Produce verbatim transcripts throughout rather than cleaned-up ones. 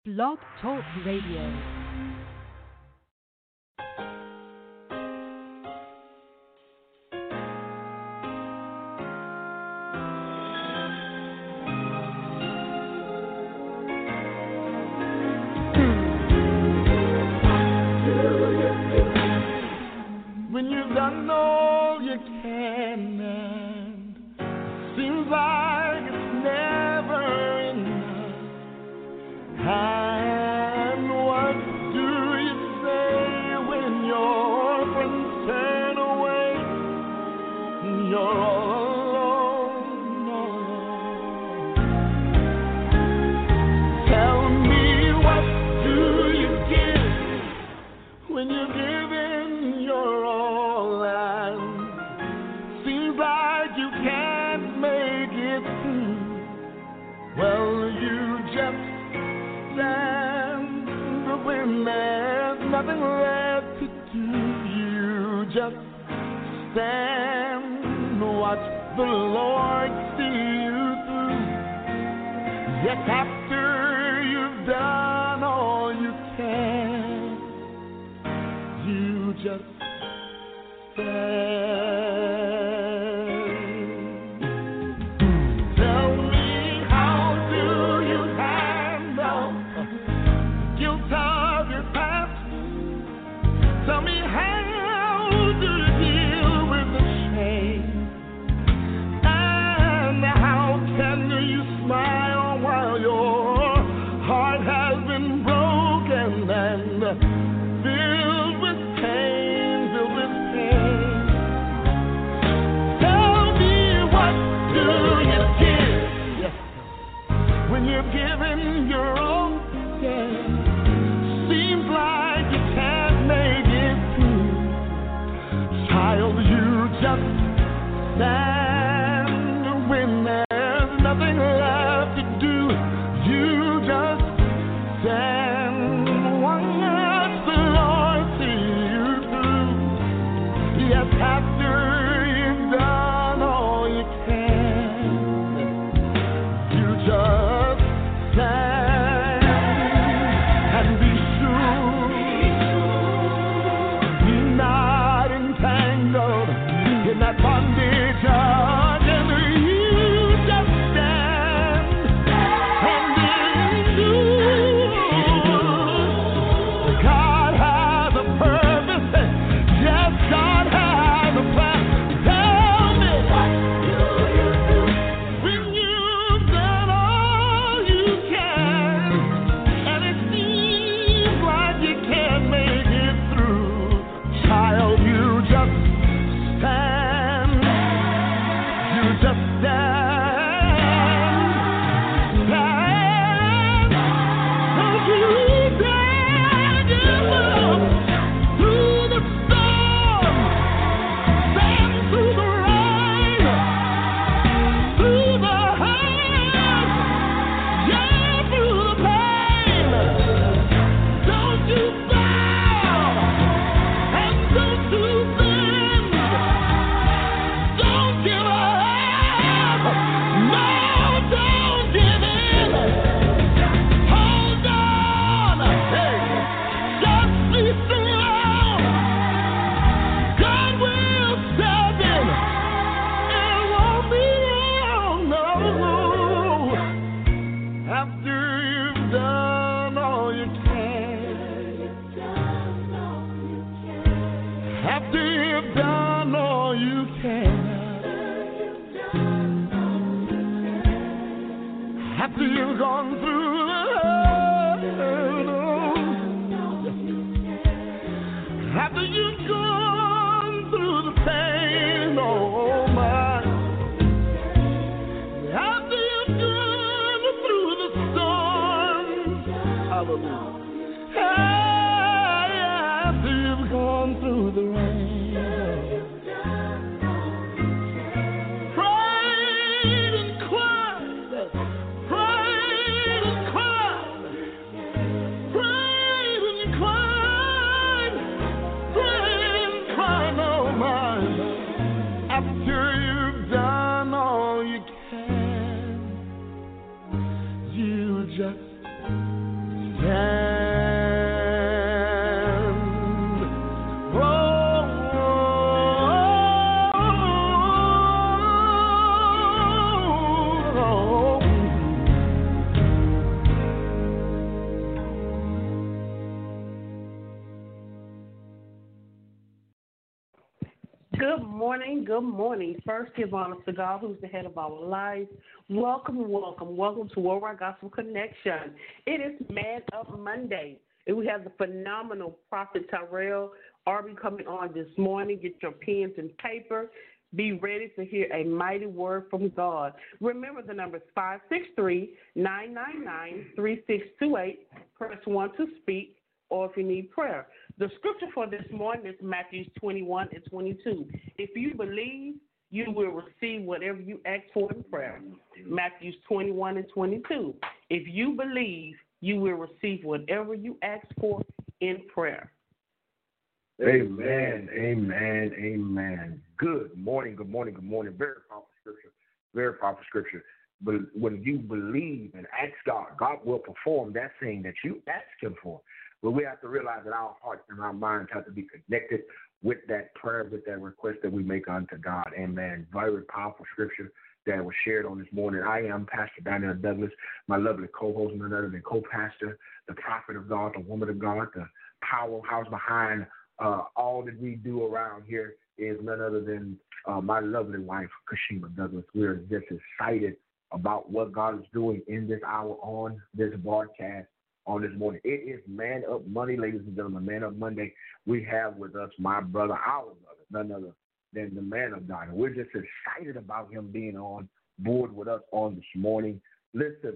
Blog Talk Radio. When you've done all you can, and seems like it's never enough. And what do you say when your friends turn away? You're all alone, all alone. Tell me, what do you give when you're giving your all, and seems like you can't make it through? Well, you just stand when there's nothing left to do. You just stand, watch the Lord see you through. Yes, after you've done all you can, you just stand. Tell me, how do you handle guilt of your past? Tell me, how do you deal with the shame? And how can you smile while your heart has been broken and filled with pain, filled with pain? Tell me, what do you give? Yes. When you're giving your all, yeah. Seems like you can't make it through. Child, you just stand when there's nothing left to do. You just stand, watch the Lord see you through. Yes, after you've done all you can, you just stand and be sure, be not entangled in that bondage again. You just stand and be sure. God has a purpose. Yes, God has a plan. Tell me, what do you do when you've done all you can, and it seems like you can't make it through? Child, you just stand. You just stand. Stand. Don't you dare give up through the storm. Stand through the rain, through the hurt, yeah, through the pain. Don't you bow, and don't you bend. Don't give up. No, don't give in. Hold on. Hey, just be strong. God will step in. It won't be long, no. After you've done all you can. After you've done all you can. After you've gone through the hurt, after you've gone through the pain, oh my. After you've gone through the storms, hallelujah. Hey, after you've gone through the rain. Prayed and cried, prayed and cried, prayed and cried, prayed and cried, oh my. After you've done all you can, you just Good morning, good morning. First, give honor to God, who's the head of our lives. Welcome, welcome, welcome to Worldwide Gospel Connection. It is Man Up Monday, and we have the phenomenal Prophet Tyrell Arby coming on this morning. Get your pens and paper. Be ready to hear a mighty word from God. Remember, the number is five six three, nine nine nine, three six two eight. Press one to speak, or if you need prayer. The scripture for this morning is Matthew twenty-one and twenty-two. If you believe, you will receive whatever you ask for in prayer. Matthew twenty-one and twenty-two. If you believe, you will receive whatever you ask for in prayer. Amen, amen, amen. Good morning, good morning, good morning. Very powerful scripture, very powerful scripture. But when you believe and ask God, God will perform that thing that you ask him for. But we have to realize that our hearts and our minds have to be connected with that prayer, with that request that we make unto God. Amen. Very powerful scripture that was shared on this morning. I am Pastor Daniel Douglas, my lovely co-host, none other than co-pastor, the prophet of God, the woman of God, the powerhouse behind uh, all that we do around here is none other than uh, my lovely wife, Kashima Douglas. We're just excited about what God is doing in this hour on this broadcast on this morning. It is Man Up Monday, ladies and gentlemen, Man Up Monday. We have with us my brother, our brother, none other than the man of God. And we're just excited about him being on board with us on this morning. Listen,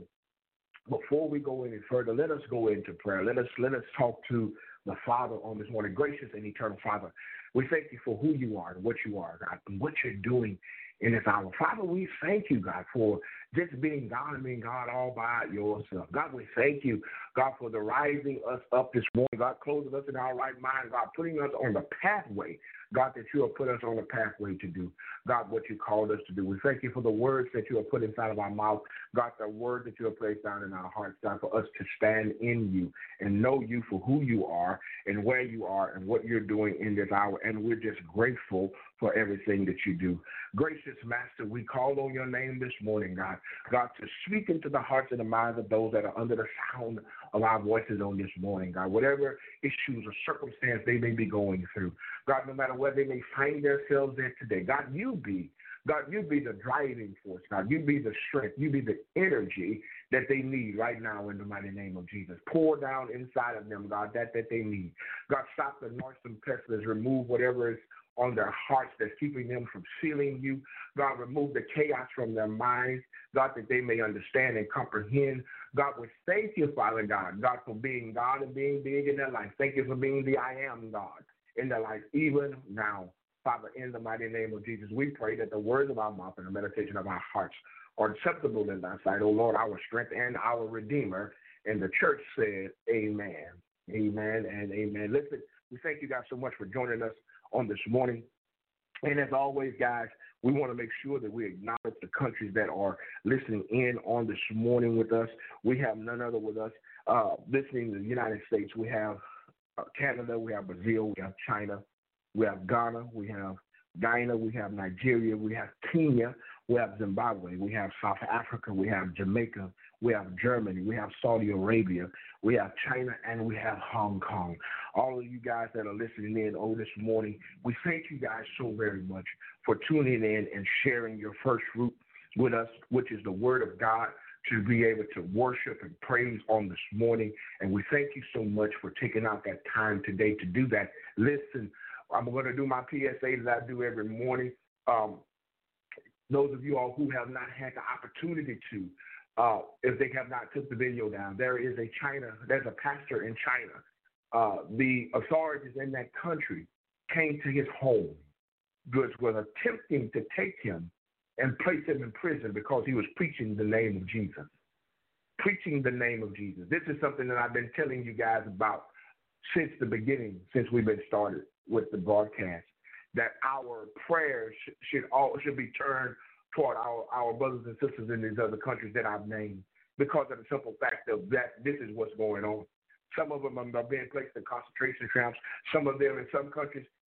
before we go any further, let us go into prayer. Let us let us talk to the Father on this morning. Gracious and eternal Father, we thank you for who you are and what you are, God, and what you're doing in this hour. Father, we thank you, God, for just being God and being God all by yourself. God, we thank you, God, for the rising us up this morning. God, closing us in our right mind. God, putting us on the pathway, God, that you have put us on the pathway to do, God, what you called us to do. We thank you for the words that you have put inside of our mouth, God, the word that you have placed down in our hearts, God, for us to stand in you and know you for who you are and where you are and what you're doing in this hour. And we're just grateful for everything that you do. Gracious Master, we call on your name this morning, God, God, to speak into the hearts and the minds of those that are under the sound of our voices on this morning, God, whatever issues or circumstance they may be going through, God, no matter where they may find themselves in today, God, you be, God, you be the driving force, God, you be the strength, you be the energy that they need right now in the mighty name of Jesus. Pour down inside of them, God, that that they need. God, stop the noisome pestilence, remove whatever is on their hearts that's keeping them from feeling you. God, remove the chaos from their minds, God, that they may understand and comprehend. God, we thank you, Father God, God, for being God and being big in their life. Thank you for being the I am God in their life, even now. Father, in the mighty name of Jesus, we pray that the words of our mouth and the meditation of our hearts are acceptable in thy sight, O Lord, our strength and our Redeemer. And the church said, amen, amen, and amen. Listen, we thank you guys so much for joining us on this morning. And as always, guys, we want to make sure that we acknowledge the countries that are listening in on this morning with us. We have none other with us uh, listening to the United States. We have uh, Canada, we have Brazil, we have China, we have Ghana, we have Guyana, we have Nigeria, we have Kenya, we have Zimbabwe, we have South Africa, we have Jamaica, we have Germany, we have Saudi Arabia, we have China, and we have Hong Kong. All of you guys that are listening in oh this morning, we thank you guys so very much for tuning in and sharing your first fruit with us, which is the Word of God, to be able to worship and praise on this morning. And we thank you so much for taking out that time today to do that. Listen, I'm going to do my P S A that I do every morning. Um, those of you all who have not had the opportunity to, uh, if they have not took the video down, there is a China, there's a pastor in China. Uh, the authorities in that country came to his home, was, was attempting to take him and place him in prison because he was preaching the name of Jesus. Preaching the name of Jesus. This is something that I've been telling you guys about since the beginning, since we've been started with the broadcast, that our prayers should, should all should be turned toward our, our brothers and sisters in these other countries that I've named, because of the simple fact of that this is what's going on. Some of them are being placed in concentration camps. Some of them in some countries,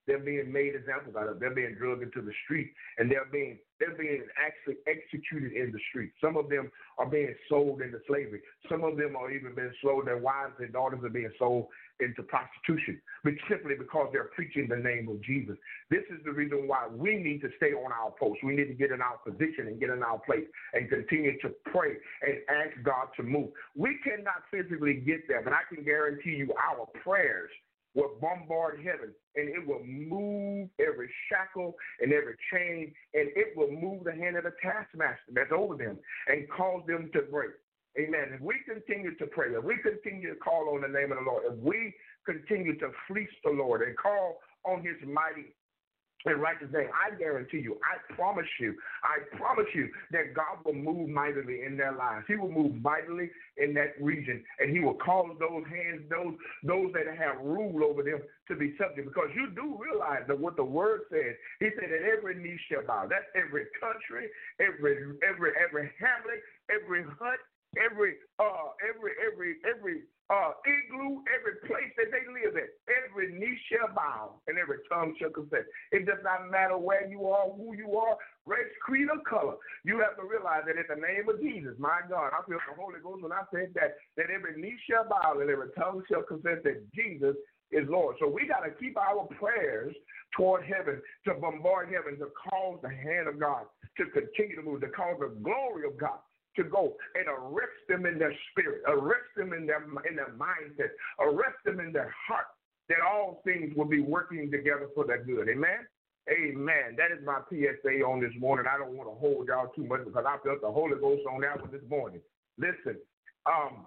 They're being made examples out of. They're being drugged into the street, and they're being they're being actually executed in the street. Some of them are being sold into slavery. Some of them are even being sold. Their wives and daughters are being sold into prostitution, but simply because they're preaching the name of Jesus. This is the reason why we need to stay on our post. We need to get in our position and get in our place and continue to pray and ask God to move. We cannot physically get there, but I can guarantee you our prayers will bombard heaven, and it will move every shackle and every chain, and it will move the hand of the taskmaster that's over them and cause them to break. Amen. If we continue to pray, if we continue to call on the name of the Lord, if we continue to fleece the Lord and call on his mighty and righteous name, I guarantee you, I promise you, I promise you that God will move mightily in their lives. He will move mightily in that region, and he will cause those hands, those those that have rule over them to be subject. Because you do realize that what the word says, he said that every knee shall bow. That's every country, every every every hamlet, every hut, every uh every every every uh igloo, every place that they live at, every knee shall bow and every tongue shall confess. It does not matter where you are, who you are, race, creed, or color. You have to realize that in the name of Jesus, my God, I feel the Holy Ghost when I said that, that every knee shall bow and every tongue shall confess that Jesus is Lord. So we got to keep our prayers toward heaven, to bombard heaven, to cause the hand of God to continue to move, to cause the glory of God to go and arrest them in their spirit, arrest them in their in their mindset, arrest them in their heart, that all things will be working together for their good. Amen? Amen. That is my P S A on this morning. I don't want to hold y'all too much because I felt the Holy Ghost on that one this morning. Listen, um,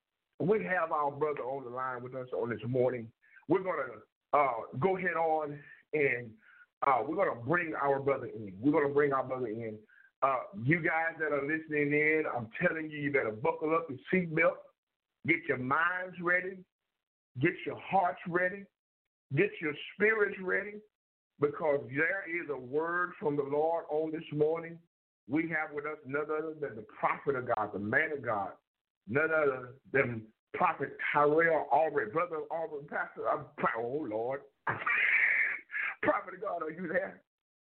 we have our brother on the line with us on this morning. We're going to uh, go ahead on and uh, we're going to bring our brother in. We're going to bring our brother in. Uh, you guys that are listening in, I'm telling you, you better buckle up your seatbelt, get your minds ready, get your hearts ready, get your spirits ready, because there is a word from the Lord on this morning. We have with us none other than the prophet of God, the man of God, none other than Prophet Tyrell Aubrey. Brother Aubrey, Pastor, I'm, oh, Lord. Prophet of God, are you there?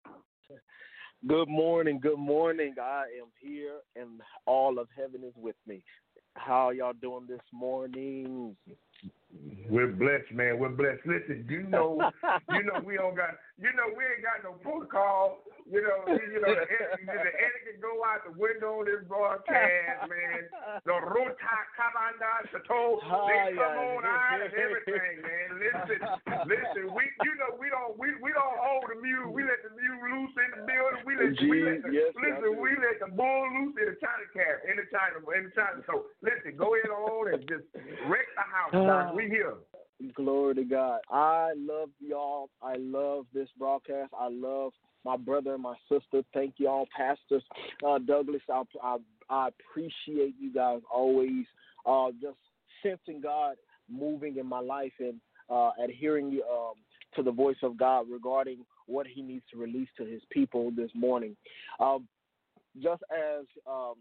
Good morning, good morning. I am here, and all of heaven is with me. How y'all doing this morning? We're blessed, man. We're blessed. Listen, you know, you know, we don't got, you know, we ain't got no protocol. You know, you know, the, the etiquette go out the window on this broadcast, man. The Rota Cabanda Chateau, they come on out and everything, man. Listen, listen, we, you know, we don't, we, we don't hold the mule. We let the mule loose in the building. We let, Jeez, we let the, yes, listen, we let the bull loose in the China cat, in the China, in the China. So listen, go ahead on and just wreck the house, uh, we here. Glory to God. I love y'all. I love this broadcast. I love my brother and my sister. Thank y'all, Pastors uh, Douglas. I, I, I appreciate you guys always uh, just sensing God moving in my life and uh, adhering um, to the voice of God regarding what he needs to release to his people this morning. Um, just as um,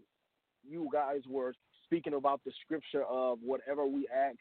you guys were speaking about the scripture of whatever we ask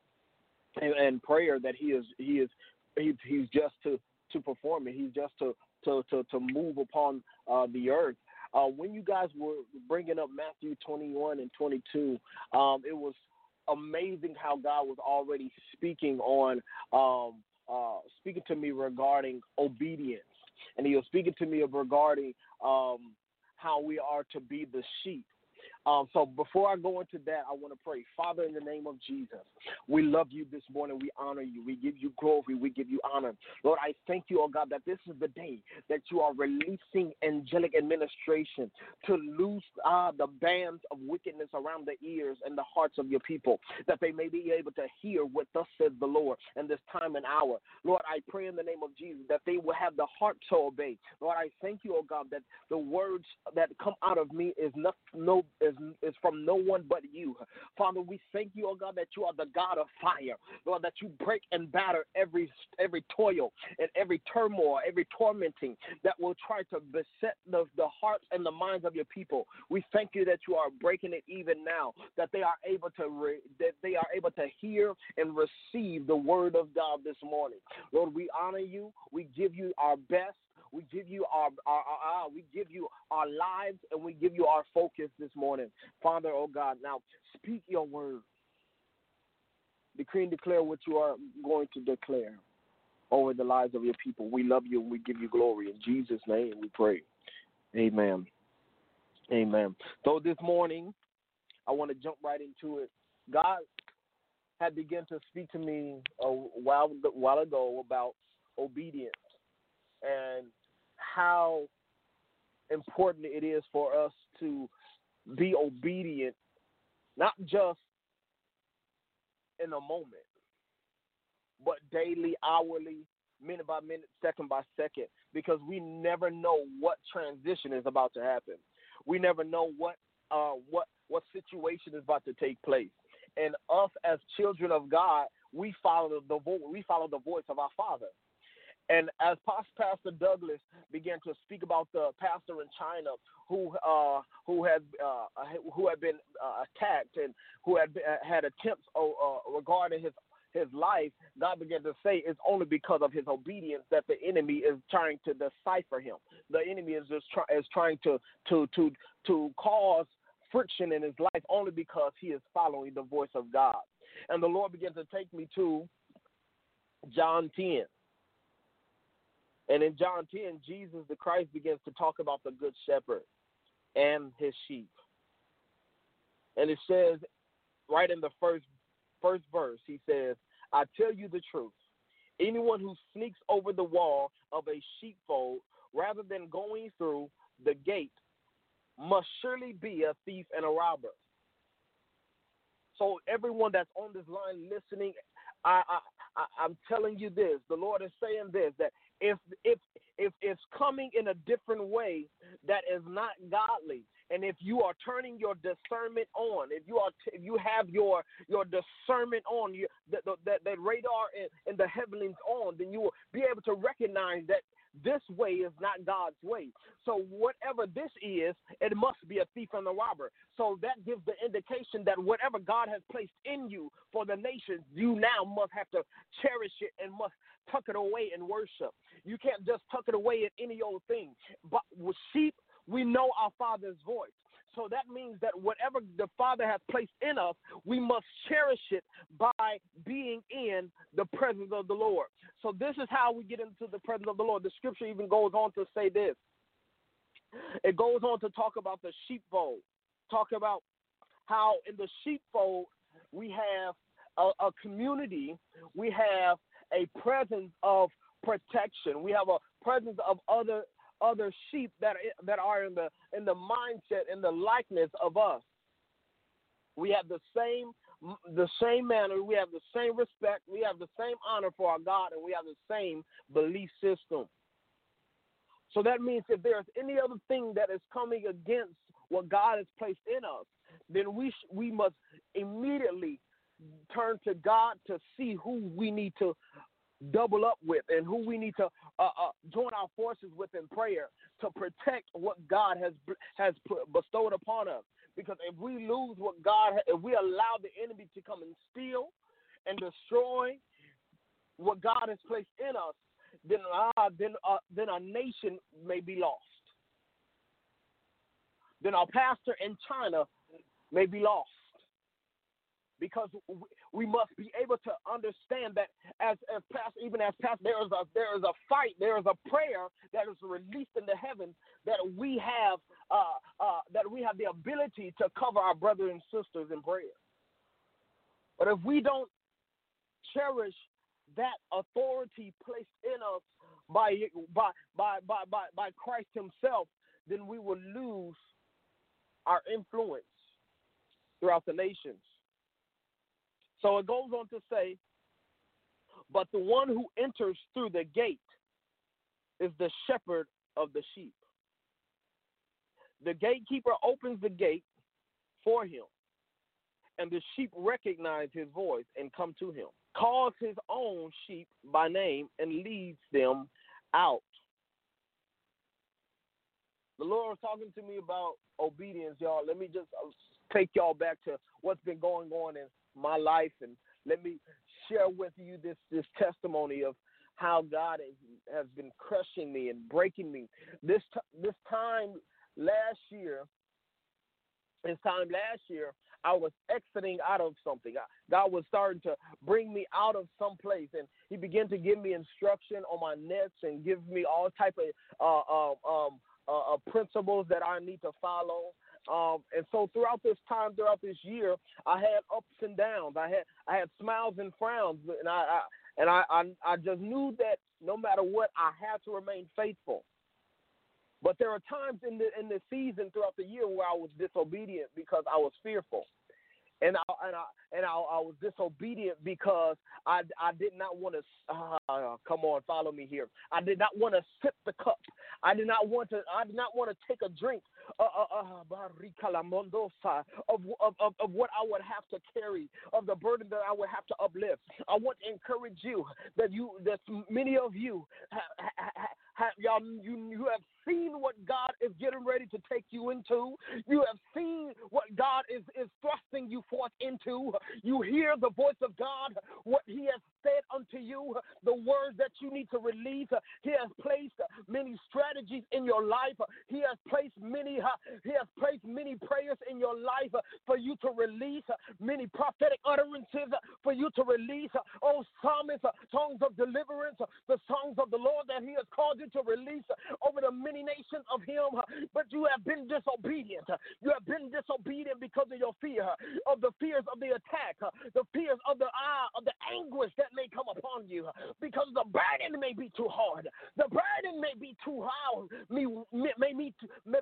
and, and prayer, that he is he is he, he's just to, to perform it. He's just to to to, to move upon uh, the earth. Uh, when you guys were bringing up Matthew twenty-one and twenty-two, um, it was amazing how God was already speaking on um, uh, speaking to me regarding obedience, and he was speaking to me regarding um, how we are to be the sheep. Um, so before I go into that, I want to pray. Father, in the name of Jesus, we love you this morning. We honor you. We give you glory. We give you honor. Lord, I thank you, oh God, that this is the day that you are releasing angelic administration to loose uh, the bands of wickedness around the ears and the hearts of your people, that they may be able to hear what thus says the Lord in this time and hour. Lord, I pray in the name of Jesus that they will have the heart to obey. Lord, I thank you, oh God, that the words that come out of me is not, no, is is, is from no one but you. Father, we thank you, oh God, that you are the God of fire. Lord, that you break and batter every every toil and every turmoil, every tormenting that will try to beset the, the hearts and the minds of your people. We thank you that you are breaking it even now, that they are able to re, that they are able to hear and receive the word of God this morning. Lord, we honor you. We give you our best. We give you our, our, our, our we give you our lives, and we give you our focus this morning. Father, oh God, now speak your word. Decree and declare what you are going to declare over the lives of your people. We love you and we give you glory. In Jesus' name we pray. Amen. Amen. So this morning, I want to jump right into it. God had begun to speak to me a while, a while ago about obedience and how important it is for us to be obedient, not just in a moment, but daily, hourly, minute by minute, second by second, because we never know what transition is about to happen. We never know what uh, what what situation is about to take place. And us as children of God, we follow the vo- we follow the voice of our Father. And as Pastor Douglas began to speak about the pastor in China who uh, who had uh, who had been uh, attacked and who had been, had attempts uh, regarding his his life, God began to say it's only because of his obedience that the enemy is trying to decipher him. The enemy is just try, is trying to to to to cause friction in his life only because he is following the voice of God. And the Lord began to take me to John ten. And in John ten, Jesus the Christ begins to talk about the good shepherd and his sheep. And it says right in the first first verse, he says, I tell you the truth. Anyone who sneaks over the wall of a sheepfold rather than going through the gate must surely be a thief and a robber. So everyone that's on this line listening, I, I, I, I'm telling you this. The Lord is saying this, that if if if it's coming in a different way that is not godly, and if you are turning your discernment on, if you are t- if you have your your discernment on, you, the, the, the, the radar in, in the heavens on, then you will be able to recognize that this way is not God's way. So whatever this is, it must be a thief and a robber. So that gives the indication that whatever God has placed in you for the nations, you now must have to cherish it and must tuck it away in worship. You can't just tuck it away in any old thing. But with sheep, we know our Father's voice. So that means that whatever the Father has placed in us, we must cherish it by being in the presence of the Lord. So this is how we get into the presence of the Lord. The scripture even goes on to say this. It goes on to talk about the sheepfold, talk about how in the sheepfold we have a, a community, we have a presence of protection, we have a presence of other other sheep that that are in the in the mindset and the likeness of us. We have the same the same manner, we have the same respect, we have the same honor for our God, and we have the same belief system. So that means if there's any other thing that is coming against what God has placed in us, then we sh- we must immediately turn to God to see who we need to double up with and who we need to uh, uh, join our forces with in prayer to protect what God has has bestowed upon us. Because if we lose what God, if we allow the enemy to come and steal and destroy what God has placed in us, then uh, then uh, then our nation may be lost. Then our pastor in China may be lost. Because we must be able to understand that as, as pastor, even as pastor, there is a there is a fight, there is a prayer that is released in the heavens that we have uh, uh, that we have the ability to cover our brothers and sisters in prayer. But if we don't cherish that authority placed in us by by by by by, by Christ Himself, then we will lose our influence throughout the nations. So it goes on to say, but the one who enters through the gate is the shepherd of the sheep. The gatekeeper opens the gate, for him, and the sheep recognize his voice and come to him. Calls his own sheep by name and leads them out. The Lord was talking to me about obedience, y'all. Let me just take y'all back to what's been going on in my life, and let me share with you this, this testimony of how God has, has been crushing me and breaking me. This t- this time last year, this time last year, I was exiting out of something. God was starting to bring me out of some place, and he began to give me instruction on my nets and give me all type of uh, uh, um, uh, uh, principles that I need to follow. Um, and so throughout this time, throughout this year, I had ups and downs. I had I had smiles and frowns, and I, I and I, I I just knew that no matter what, I had to remain faithful. But there are times in the in the season throughout the year where I was disobedient because I was fearful, and I and I and I, I was disobedient because I I did not want to uh, come on, follow me here. I did not want to sip the cup. I did not want to. I did not want to take a drink uh, uh, uh, of, of of of what I would have to carry, of the burden that I would have to uplift. I want to encourage you that you that many of you have, have, have y'all you you have seen what God is getting ready to take you into. You have seen what God is is thrusting you forth into. You hear the voice of God, what He has said unto you, the words that you need to release. He has placed many strategies in your life. He has placed many. He has placed many prayers in your life for you to release, many prophetic utterances for you to release. Oh, psalmists, songs of deliverance, the songs of the Lord that He has called you to release over the many nations of Him. But you have been disobedient. You have been disobedient because of your fear, of the fears of the attack, the fears of the ah, of the anguish that may come upon you, because the burden may be too hard. The burden may be too hard. May, may, may,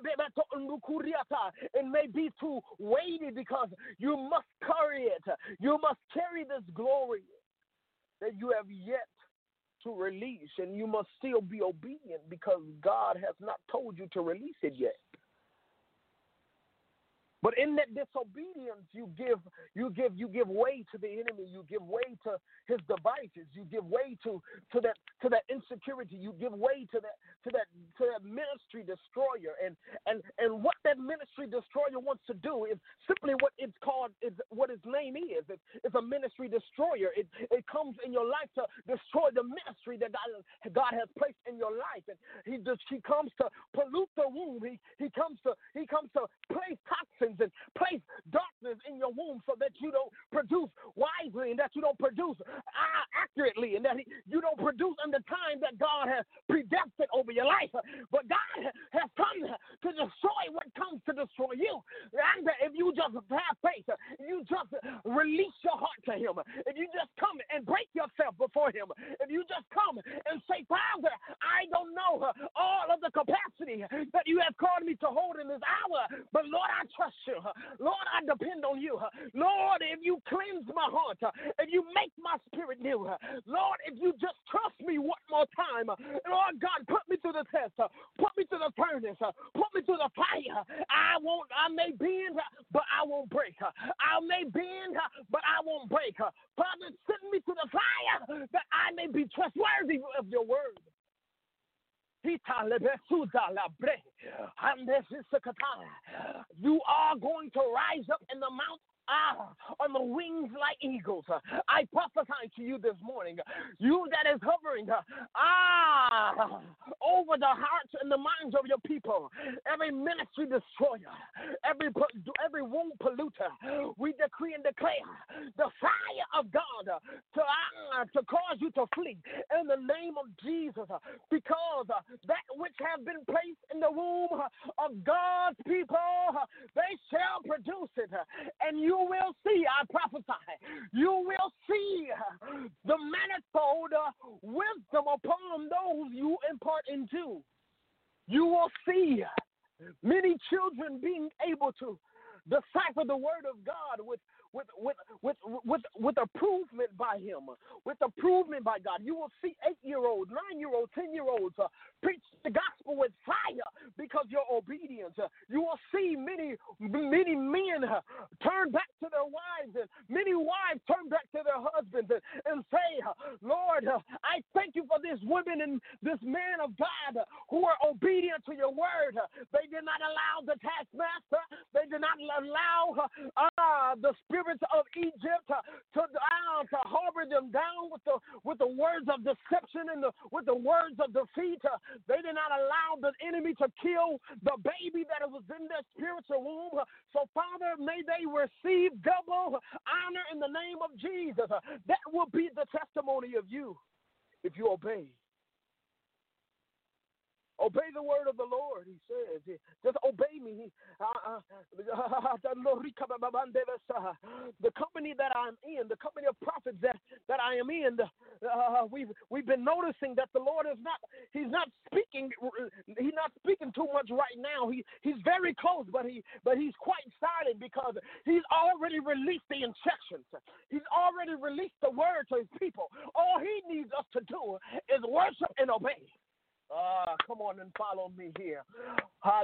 it may be too weighty because you must carry it. You must carry this glory that you have yet to release, and you must still be obedient because God has not told you to release it yet. But in that disobedience, you give, you give, you give way to the enemy. You give way to his devices. You give way to, to that, to that insecurity. You give way to that, to that, to that ministry destroyer. And and and what that ministry destroyer wants to do is simply what it's called. Is what his name is. It's, it's a ministry destroyer. It it comes in your life to destroy the ministry that God God has placed in your life. And he just he comes to pollute the womb. He he comes to he comes to place toxins and place darkness in your womb so that you don't produce wisely and that you don't produce uh, accurately and that he, you don't produce in the time that God has predestined over your life. But God has come to destroy what comes to destroy you. And if you just have faith, if you just release your heart to Him, if you just come and break yourself before Him, if you just come and say, Father, I don't know all of the capacity that you have called me to hold in this hour, but Lord, I trust you. Lord, I depend on you. Lord, if you cleanse my heart, if you make my spirit new, Lord, if you just trust me one more time, Lord God, put me to the test, put me to the furnace, put me to the fire. I won't, I may bend, but I won't break. I may bend, but I won't break. Father, send me to the fire that I may be trustworthy of your word. You are going to rise up in the mount ah, on the wings like eagles. I prophesy to you this morning, you that is hovering ah, over the hearts and the minds of your people, every ministry destroyer, every every womb polluter, we decree and declare the fire of God to, uh, to cause you to flee in the name of Jesus, because that which has been placed in the womb of God's people, they shall produce it, and you will see, I prophesy, you will see the manifold wisdom upon those you impart into. You will see many children being able to decipher the word of God with with with with with with approval by Him, with approval by God. You will see eight-year-olds, nine-year-olds, ten-year-olds uh, preach the gospel with fire, because of your obedience. You will see many, many men turn back to their wives, and many wives turn back to their husbands and, and say, Lord, I thank you for this woman and this man of God who are obedient to your word. They did not allow the taskmaster, they did not allow uh, the spirits of Egypt to, to, uh, to harbor them down with the with the words of deception and the, with the words of defeat. They did not allow the enemy to kill the baby that was in their spiritual womb. So, Father, may they receive double honor in the name of Jesus. That will be the testimony of you if you obey. Obey the word of the Lord, he says. Just obey me. Uh, uh, the company that I'm in, the company of prophets that, that I am in, uh, we've we've been noticing that the Lord is not, he's not speaking, he's not speaking too much right now. He he's very close, but he but he's quite silent because he's already released the instructions. He's already released the word to his people. All he needs us to do is worship and obey. Ah, uh, come on and follow me here. I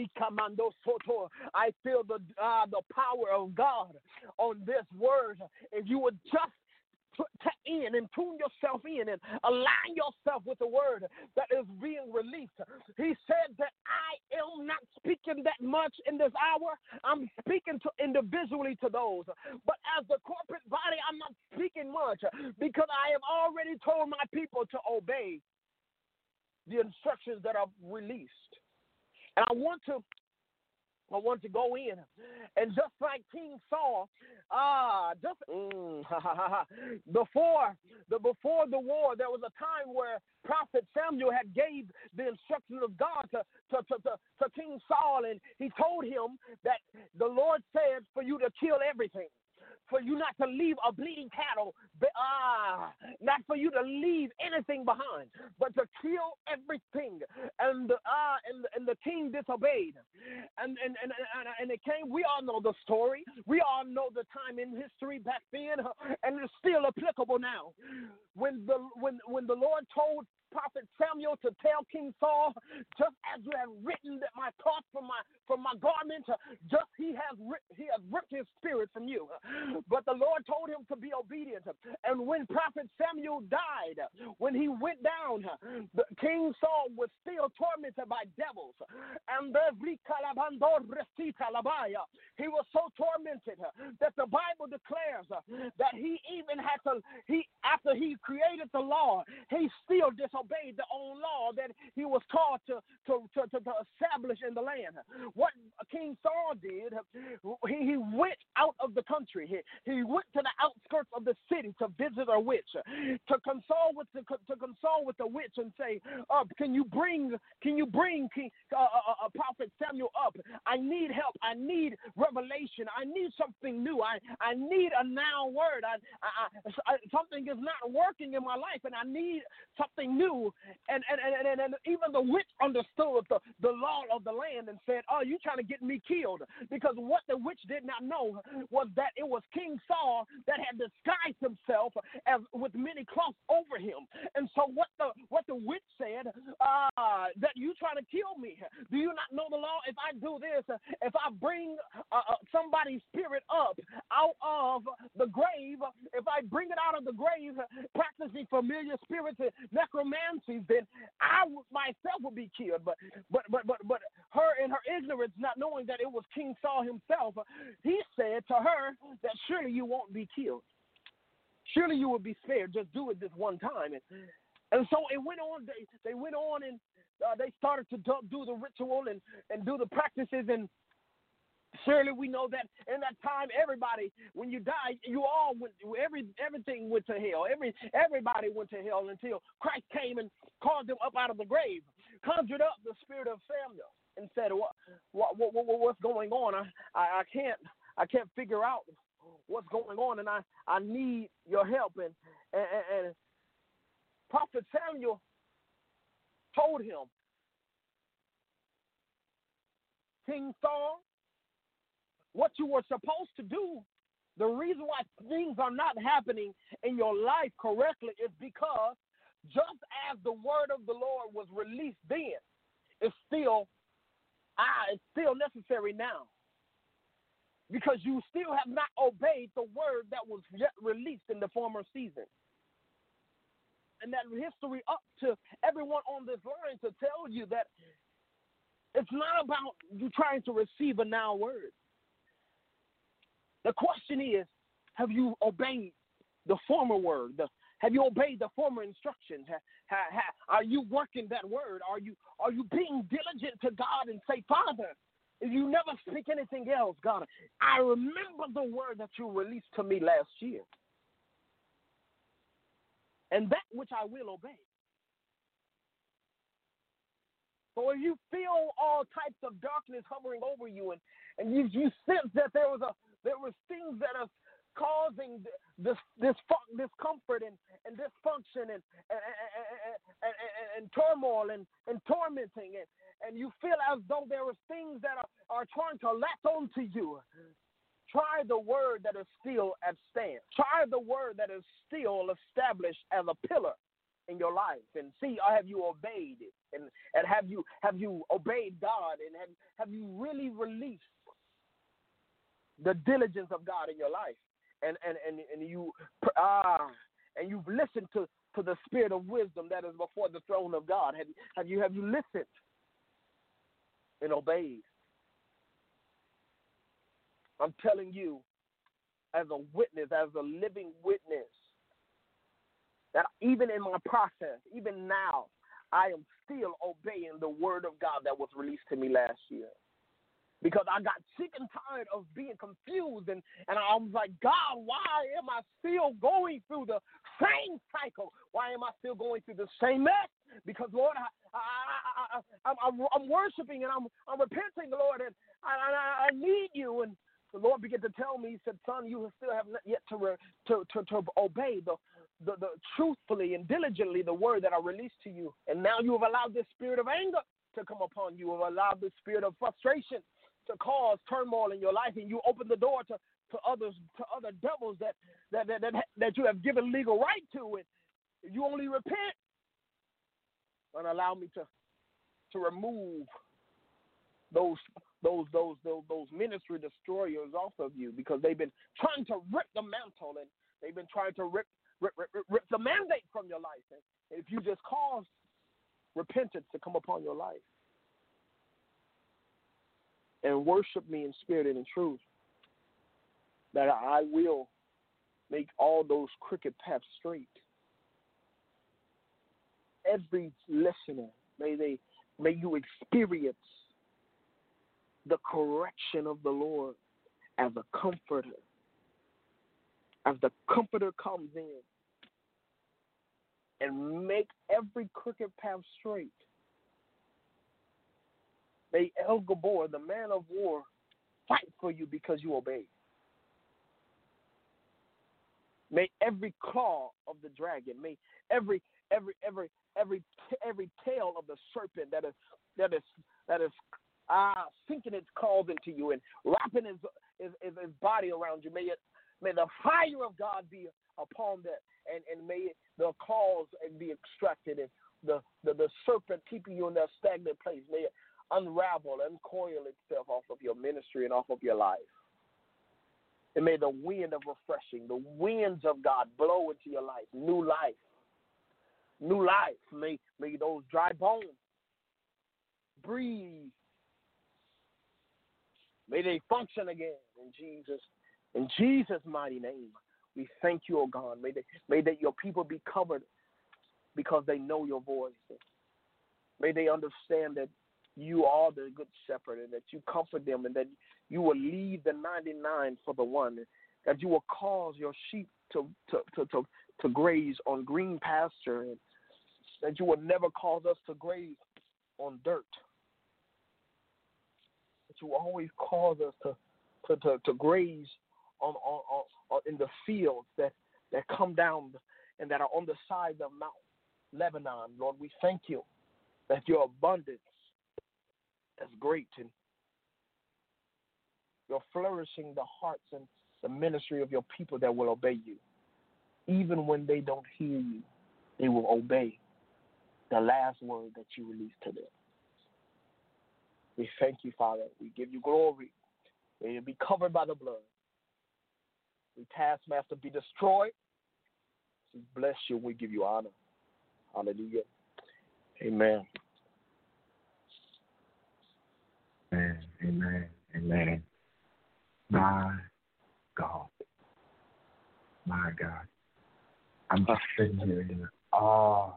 feel the uh, the power of God on this word. If you would just put in and tune yourself in and align yourself with the word that is being released. He said that I am not speaking that much in this hour. I'm speaking to individually to those. But as the corporate body, I'm not speaking much because I have already told my people to obey the instructions that are released. And I want to I want to go in. And just like King Saul, ah, just mm, before the before the war, there was a time where Prophet Samuel had gave the instructions of God to, to, to, to, to King Saul, and he told him that the Lord said for you to kill everything. For you not to leave a bleeding cattle, ah, not for you to leave anything behind, but to kill everything. And ah, and, and the king disobeyed, and and, and and and it came. We all know the story. We all know the time in history back then, and it's still applicable now. When the when when the Lord told Prophet Samuel to tell King Saul, just as you have written that my thoughts from my from my garment, just he has he has ripped his spirit from you. But the Lord told him to be obedient. And when Prophet Samuel died, when he went down, the King Saul was still tormented by devils. And he was so tormented that the Bible declares that he even had to he after he created the law, he still disobeyed the own law that he was called to, to, to, to, to establish in the land. What King Saul did, he, he went out of the country. He, he went to the outskirts of the city to visit a witch, to console with the to console with the witch and say, uh, "Can you bring can you bring King, uh, uh, uh, Prophet Samuel up? I need help. I need revelation. I need something new. I, I need a now word. I, I, I, something is not working in my life, and I need something new." And and, and, and, and even the witch understood the, the law of the land and said, "Oh, you trying to get me killed?" Because what the witch did not know was that it was King Saul that had disguised himself as with many cloths over him. And so what the what the witch said, uh, that you trying to kill me? Do you not know the law? If I do this, if I bring uh, somebody's spirit up out of the grave, if I bring it out of the grave, practicing familiar spirits and necromancies, then I myself would be killed. But but but but but her in her ignorance, not knowing that it was King Saul himself, he said to her that surely you won't be killed. Surely you will be spared. Just do it this one time. And, and so it went on. They, they went on and uh, they started to do, do the ritual and, and do the practices. And surely we know that in that time, everybody, when you die, you all went, every everything went to hell. Every everybody went to hell until Christ came and called them up out of the grave, conjured up the spirit of Samuel, and said, "What what what, what what's going on? I, I I can't I can't figure out what's going on, and I, I need your help." And, and, and Prophet Samuel told him, "King Saul, what you were supposed to do, the reason why things are not happening in your life correctly is because just as the word of the Lord was released then, it's still ah, it's still necessary now. Because you still have not obeyed the word that was yet released in the former season. And that history up to everyone on this line to tell you that it's not about you trying to receive a now word. The question is, have you obeyed the former word? The, have you obeyed the former instructions? Ha, ha, ha, are you working that word? Are you are you being diligent to God and say, Father, if you never speak anything else, God, I remember the word that you released to me last year. And that which I will obey. So if you feel all types of darkness hovering over you, and, and you, you sense that there was a there was things that are causing this this discomfort and, and dysfunction and and, and, and, and, and turmoil and, and tormenting, and, and you feel as though there are things that are, are trying to latch onto you, try the word that is still at stand. Try the word that is still established as a pillar in your life, and see, have you obeyed it, and, and have you have you obeyed God, and have, have you really released the diligence of God in your life, and and and, and you ah and you've listened to, to the spirit of wisdom that is before the throne of God. Have have you have you listened and obeyed? I'm telling you, as a witness, as a living witness, that even in my process, even now, I am still obeying the word of God that was released to me last year. Because I got sick and tired of being confused, and, and I was like, God, why am I still going through the same cycle? Why am I still going through the same mess? Because, Lord, I, I, I, I, I'm, I'm worshiping and I'm, I'm repenting, Lord, and I, I, I need you. And the Lord began to tell me, he said, son, you still have not yet to, re, to, to, to obey the, the, the truthfully and diligently the word that I released to you. And now you have allowed this spirit of anger to come upon you. You have allowed this spirit of frustration to cause turmoil in your life, and you open the door to, to others, to other devils that, that, that, that, that you have given legal right to. And you only repent and allow me to, to remove those those those those those ministry destroyers off of you, because they've been trying to rip the mantle, and they've been trying to rip rip rip, rip, rip the mandate from your life. And if you just cause repentance to come upon your life and worship me in spirit and in truth, that I will make all those crooked paths straight. Every listener, may they may you experience the correction of the Lord as a comforter. As the comforter comes in and make every crooked path straight. May El Gabor, the man of war, fight for you because you obey. May every claw of the dragon, may every every every every every tail of the serpent that is that is that is ah sinking its claws into you and wrapping his his, his body around you, may it may the fire of God be upon that, and, and may the claws be extracted, and the, the, the serpent keeping you in that stagnant place, may it unravel, uncoil itself off of your ministry and off of your life. And may the wind of refreshing, the winds of God blow into your life, new life, new life. May, may those dry bones breathe. May they function again in Jesus, in Jesus' mighty name. We thank you, oh God. May they, may they, your people be covered because they know your voice. May they understand that you are the good shepherd, and that you comfort them, and that you will leave the ninety-nine for the one, that you will cause your sheep to, to, to, to, to graze on green pasture, and that you will never cause us to graze on dirt. That you will always cause us to, to, to, to graze on, on, on, on in the fields that, that come down and that are on the sides of Mount Lebanon. Lord, we thank you that your abundance is great, and you're flourishing the hearts and the ministry of your people that will obey you. Even when they don't hear you, they will obey the last word that you release to them. We thank you, Father. We give you glory. May you be covered by the blood. We taskmaster be destroyed. We bless you. We give you honor. Hallelujah. Amen. Amen. Amen. Amen. My God. My God. I'm just sitting here in awe.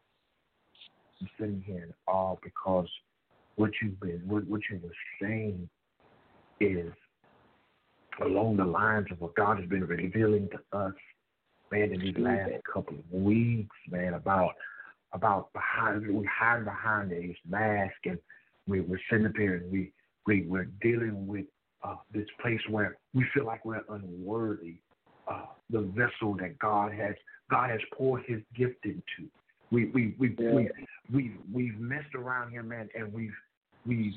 I'm sitting here in awe because what you've been, what, what you were saying is along the lines of what God has been revealing to us, man, in these last couple of weeks, man, about about behind we hide behind these masks, and we, we're sitting up here and we, we we're dealing with uh, this place where we feel like we're unworthy. Uh, the vessel that God has God has poured His gift into. We we we yeah. we we we've messed around here, man, and we've we've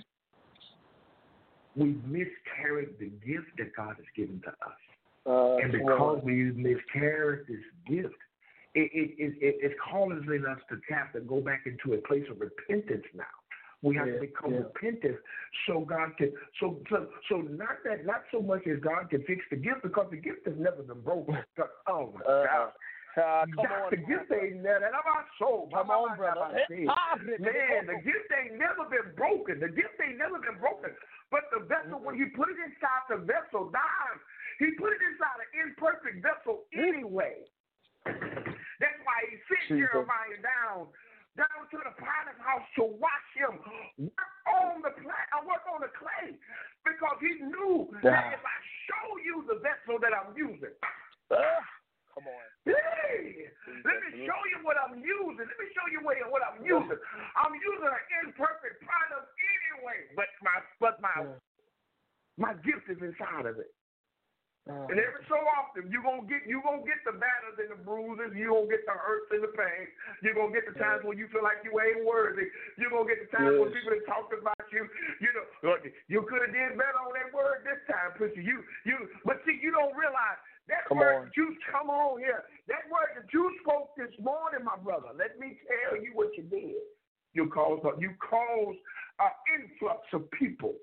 we've miscarried the gift that God has given to us. Uh, and because we've miscarried this gift, it it, it it it's calling us to have to go back into a place of repentance now. We have yeah, to become yeah. repentant so God can so so so not that not so much as God can fix the gift, because the gift has never been broken. Oh my uh, God. Uh, come God, on, the gift ain't never, that's my soul. Come on, brother. Man, the gift ain't never been broken. The gift ain't never been broken. But the vessel, when He put it inside the vessel, died. He put it inside an imperfect vessel anyway. That's why He sent Jeremiah down, down to the potter's house to watch him work on the clay, uh, work on the clay, because He knew that if I show you the vessel that I'm using. Uh. Come on. Hey, let me show you what I'm using. Let me show you what, what I'm using. I'm using an imperfect product anyway, but my but my yeah. my gift is inside of it. Uh, and every so often you're gonna get you gonna get the batters and the bruises, you're gonna get the hurts and the pain, you're gonna get the times yeah. when you feel like you ain't worthy, you're gonna get the times yes. when people that talked about you, you know, you could have did better on that word this time, pussy. You you but see, you don't realize that come word on. that you come on here, that word that you spoke this morning, my brother, let me tell you what you did. You caused you caused an influx of people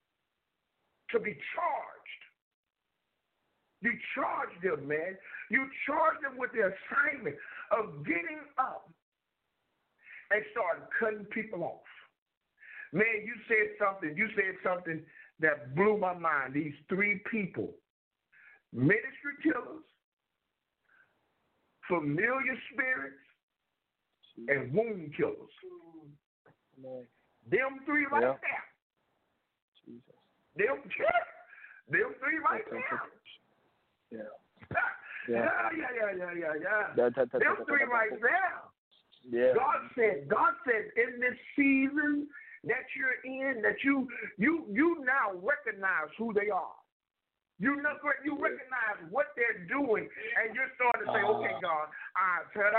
to be charged. You charged them, man. You charged them with the assignment of getting up and starting cutting people off. Man, you said something. You said something that blew my mind. These three people. Ministry killers, familiar spirits, and wound killers. Them three right yeah. there. Jesus. Them, them three right there. Yeah. Yeah, yeah, yeah, yeah, yeah, yeah. That, that, that, them three right there. Yeah. God said, God said in this season that you're in, that you you you now recognize who they are. You know, you recognize what they're doing, and you're starting to say, okay, God, I,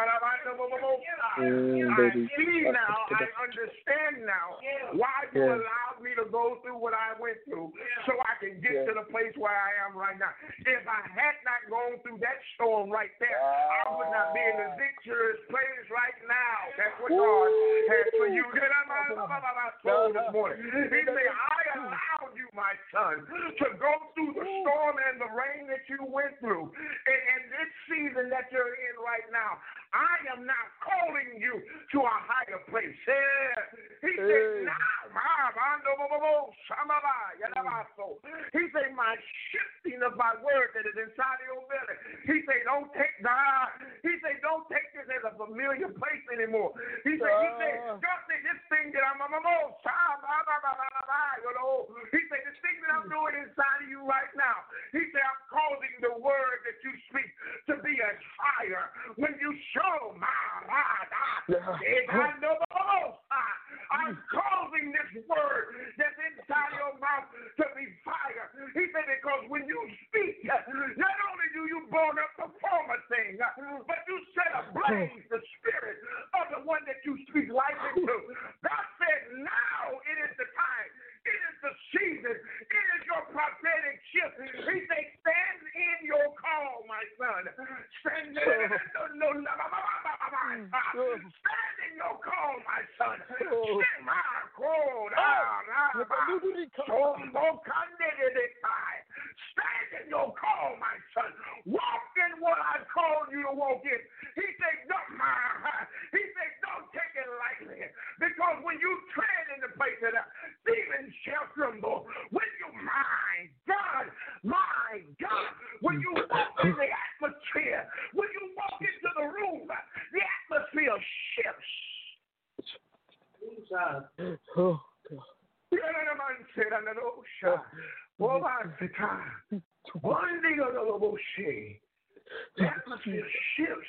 I see now, I understand now why you yeah. allowed me to go through what I went through so I can get yeah. to the place where I am right now. If I had not gone through that storm right there, I would not be in the victorious place right now. That's what God has for you. My soul this morning. He said, I allowed you, my son, to go through the storm and the rain that you went through. And, and this season that you're in right now, I am not calling you to a higher place. Yeah. He hey. said, now, he said, my shifting of my word that is inside of your belly. He said, don't take that. He said, don't take this as a familiar place anymore. He said, uh, he said, God said, this thing that I'm, I'm, I'm he said, this thing that I'm doing inside of you right now. He said, I'm causing the word that you speak to be a fire. When you show my I'm causing this word that's inside your mouth to be fire. He said, because when you speak, not only do you burn up the former thing, but you set ablaze the spirit of the one that you speak life into. God said, now it is the time. It is the season. It is your prophetic shift. He said, stand in your call, my son. Stand in. No, no, no, Stand in your call, my son. Oh. Stand my call. Stand in your call, my son. Walk in what I called you to walk in. He said, don't mind. He said, don't take it lightly. Because when you tread in the place of that, demons shall tremble. When you, my God, my God, when you walk in the atmosphere, when you walk into the room, the atmosphere shifts. Oh, God. The atmosphere shifts.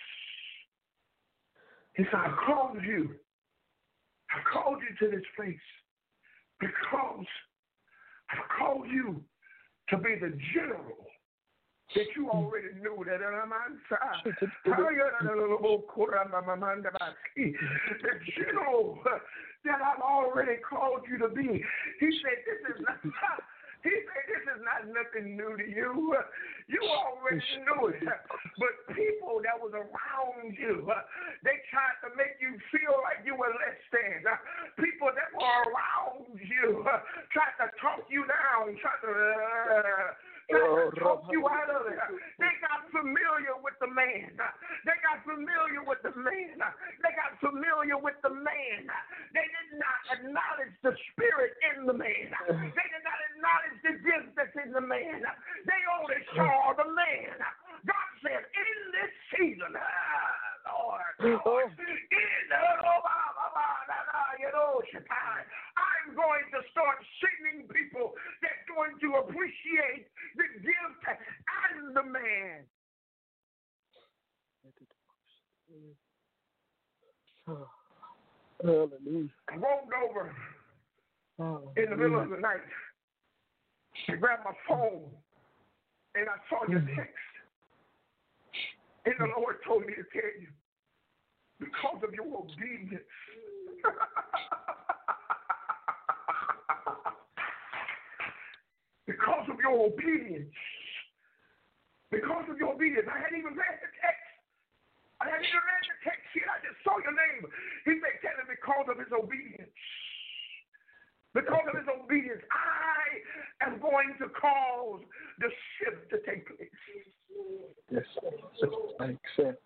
He said, I called you. I called you to this place because I called you to be the general that you already knew that the general that I've already called you to be. He said, this is not He said, this is not nothing new to you. You already knew it. But people that was around you, they tried to make you feel like you were less than. People that were around you tried to talk you down, tried to, uh, tried to talk you out of it. They got familiar with the man. They got familiar with the man. They got familiar with the man. They did not acknowledge the spirit in the man. They did not acknowledge the gift that's in the man. They only saw the man. God said, in this season, ah, Lord, Lord, in the, I'm going to start sending people that's going to appreciate the gift and the man. Hallelujah. I rolled over in the middle of the night. I grabbed my phone and I saw your text. And the Lord told me to tell you, because of your obedience, because of your obedience, because of your obedience, I hadn't even read the text. I hadn't even read the text yet. I just saw your name. He said, tell him because of his obedience. Because of his obedience, I am going to cause the shift to take place. Yes, I accept.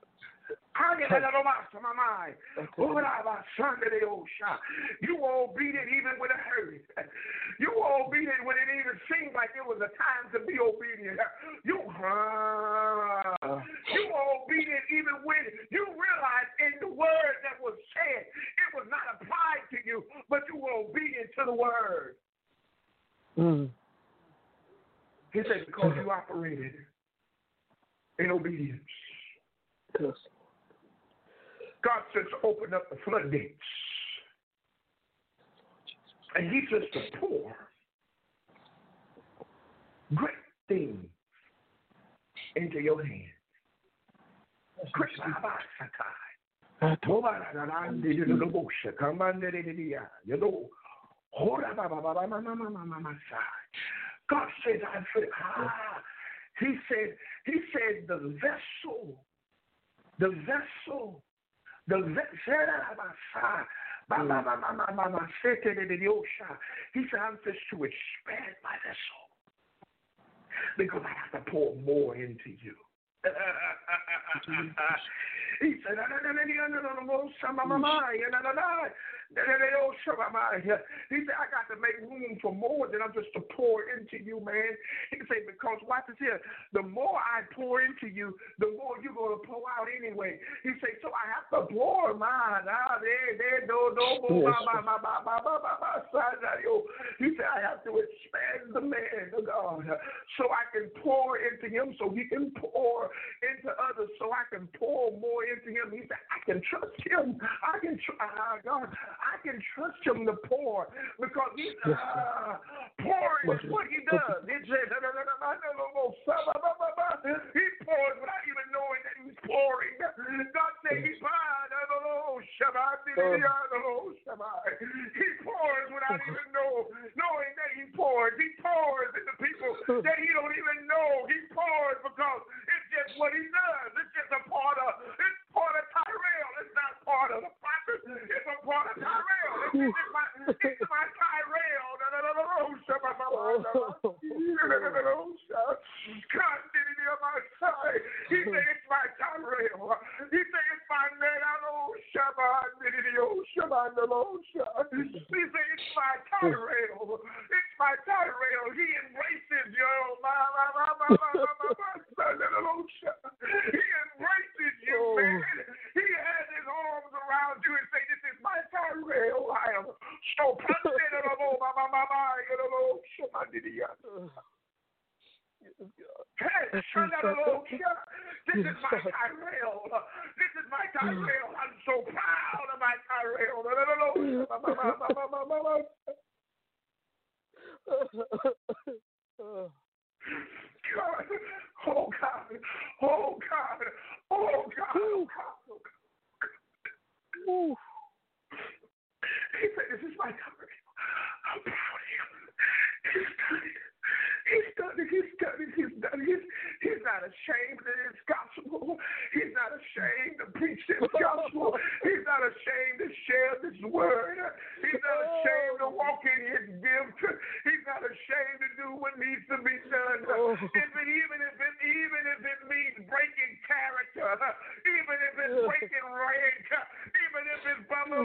You were obedient even with a hurry. You were obedient when it even seemed like it was a time to be obedient. You, uh, you were obedient even when you realized in the word that was said, it was not applied to you, but you were obedient to the word. Mm. He said, because you operated in obedience. Yes. God says to open up the floodgates. And he says to pour great things into your hands. Great God says, I feel, ah, he said, he said the vessel, the vessel, the vessel, he said, I'm just to expand my vessel because I have to pour more into you. He said, he said, I got to make room for more than I'm just to pour into you, man. He said, because watch this here, the more I pour into you, the more you're going to pour out anyway. He said, so I have to pour mine. He said, I have to expand the man of God so I can pour into him so he can pour into others so I can pour more into him. He said, I can trust him. I can tr- uh, God, I can trust him to pour because he's uh, pouring is what he does. He said, he pours without even knowing that he's pouring. God said he pours. He pours without even know, knowing that he pours. He pours into people that he don't even know. He pours because it's just what he does. It's just a part of, it's part of Tyrell. It's this is my, this is my Tyrell. God did it on my side. He said it's my Tyrell. He said it's my man. Shabbat did it on Shabbat the Lord. He said it's my Tyrell. It's my Tyrell. He embraces you. He embraces you, man. He has his arms around you and say, this is my Tyrell. I am so proud. Hey, this is my Tyrell. This is my Tyrell. I'm so proud of my Tyrell. God. Oh, God. Oh, God. Oh, God. Oh, God. Oh, God. He said, this is my Tyrell. I'm proud of him. He's done it. He's done it. He's done it. He's done it. He's, he's not ashamed of his gospel. He's not ashamed to preach this gospel. He's not ashamed to share this word. He's not ashamed to walk in his gift. He's not ashamed to do what needs to be done. If it, even if it even if it means breaking character, even if it's breaking rank, even if it's even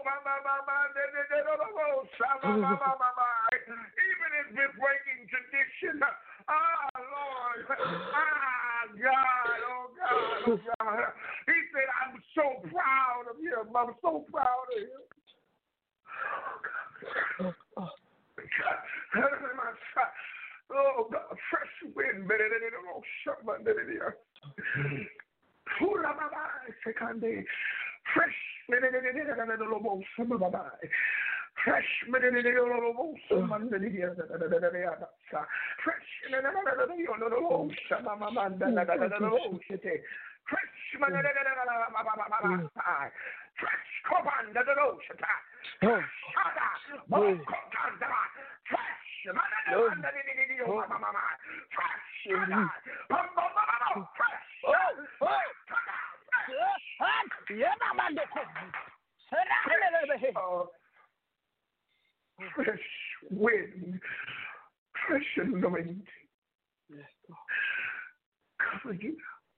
if it's breaking tradition. Ah, Lord. Ah, God. Oh, God. Oh, God. He said, I'm so proud of him. I'm so proud of him. Oh, God. God. Oh, God. Fresh wind. Fresh. Fresh, fresh wind, fresh anointing. Yes, cover you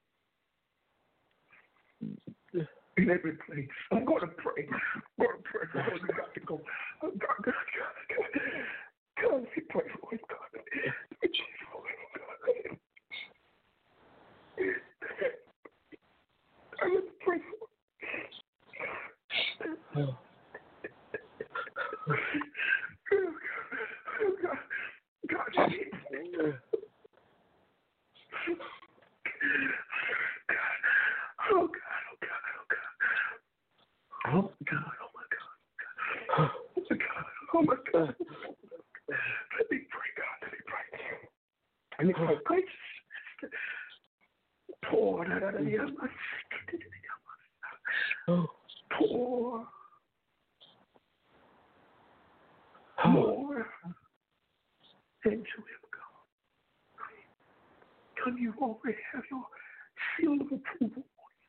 now. In every place. I'm going to pray. I'm going to pray. Oh, you got to go. Oh, God, God, God, God. God, let me pray for him, God. Let me pray for him, God. Let me pray for him. Oh, God. God, God. Oh, God. Oh, God. Oh, God. Oh, my God. Oh, my God. Oh, my God. Let me pray, God. Let me pray. Let me pray. Please. Pour. Pour. More into him, God. God, you already have your seal of approval.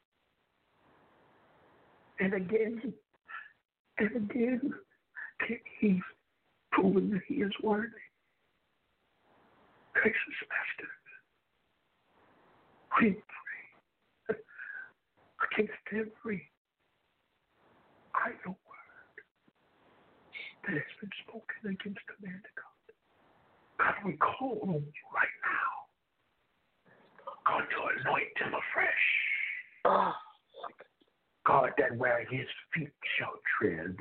And again, and again, he's proven that he is worthy. Gracious Master, we pray against every idle word that has been spoken against the man of God. God, we call on you right now. God, to anoint him afresh. Oh. God, that where his feet shall tread,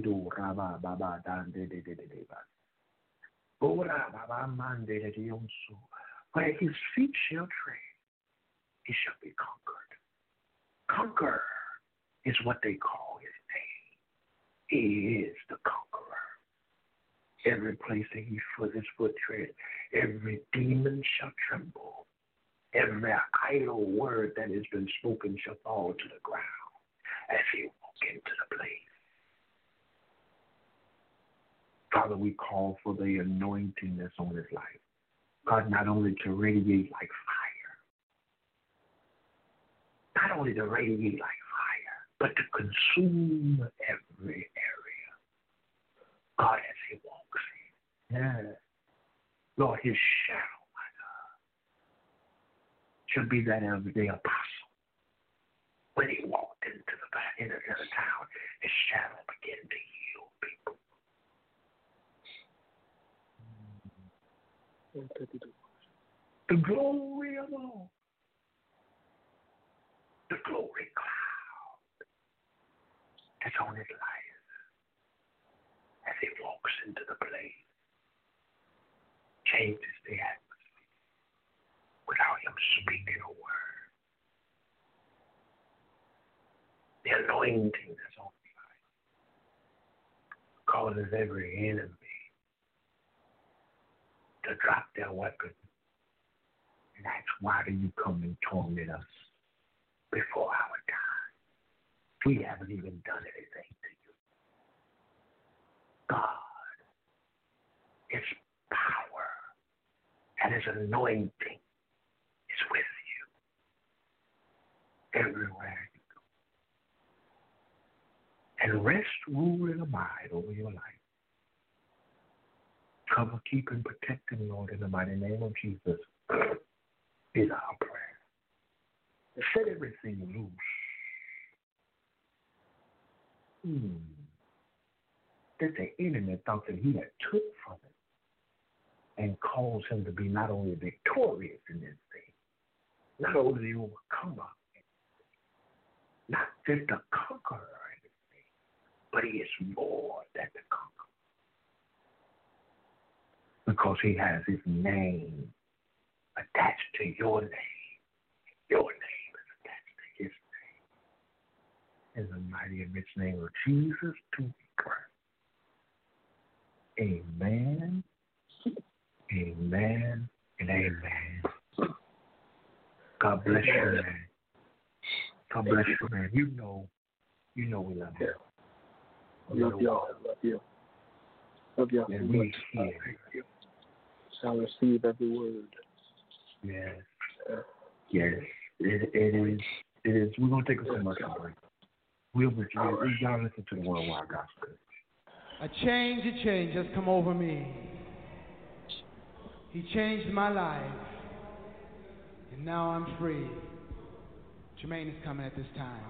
where his feet shall tread, he shall be conquered. Conquer is what they call his name. He is the conqueror. Every place that he foot his foot tread, every demon shall tremble. Every idle word that has been spoken shall fall to the ground as he walk into the place. Father, we call for the anointing that's on his life. God, not only to radiate like fire, not only to radiate like fire, but to consume every area God, as he walks in. Yeah. Lord, his shadow, my God, should be that everyday apostle. When he walked into the into the town, his shadow began to heal people. The glory of the Lord. The glory cloud that's on his life as he walks into the place changes the atmosphere without him speaking a word. The anointing that's on his life causes every enemy to drop their weapon and ask, why do you come and torment us before our time? We haven't even done anything to you. God, his power and his anointing is with you everywhere you go. And rest, rule, and abide over your life. Cover, keep, and protect him, Lord, in the mighty name of Jesus, is our prayer. Set everything loose. Hmm. That the enemy thought that he had took from it and caused him to be not only victorious in this thing, not only the overcomer, not just the conqueror in this thing, but he is more than the conqueror. Because he has his name attached to your name. Your name is attached to his name. In the mighty and rich name of Jesus, to pray. Amen, amen, and amen. God bless you, man. God bless you, man. You know, you know we love you. Love y'all. Love you. Love y'all. And we here. Shall receive every word. Yes. Yes. It, it is. It is. We're gonna take a commercial break. We'll be. We gotta listen to the worldwide gospel. A change, a change has come over me. He changed my life, and now I'm free. Jermaine is coming at this time.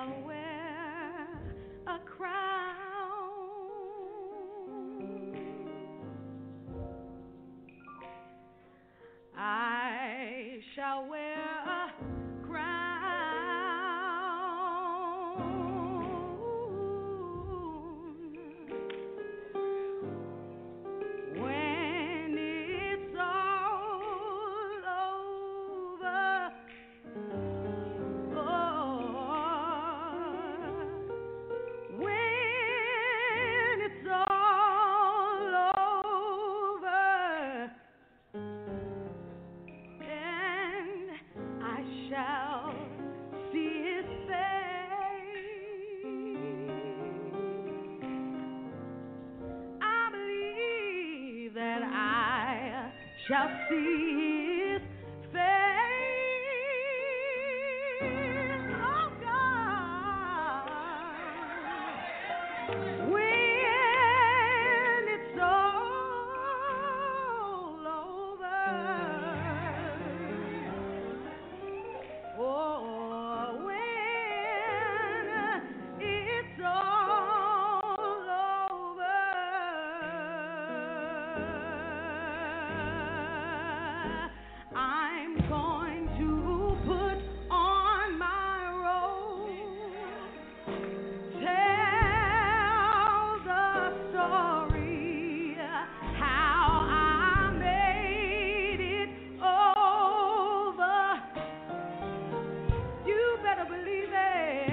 shall wear a crown. I shall wear a shall see his face, oh God, when it's all over, oh, when it's all over, I'm going to put on my robe, tell the story, how I made it over. You better believe it.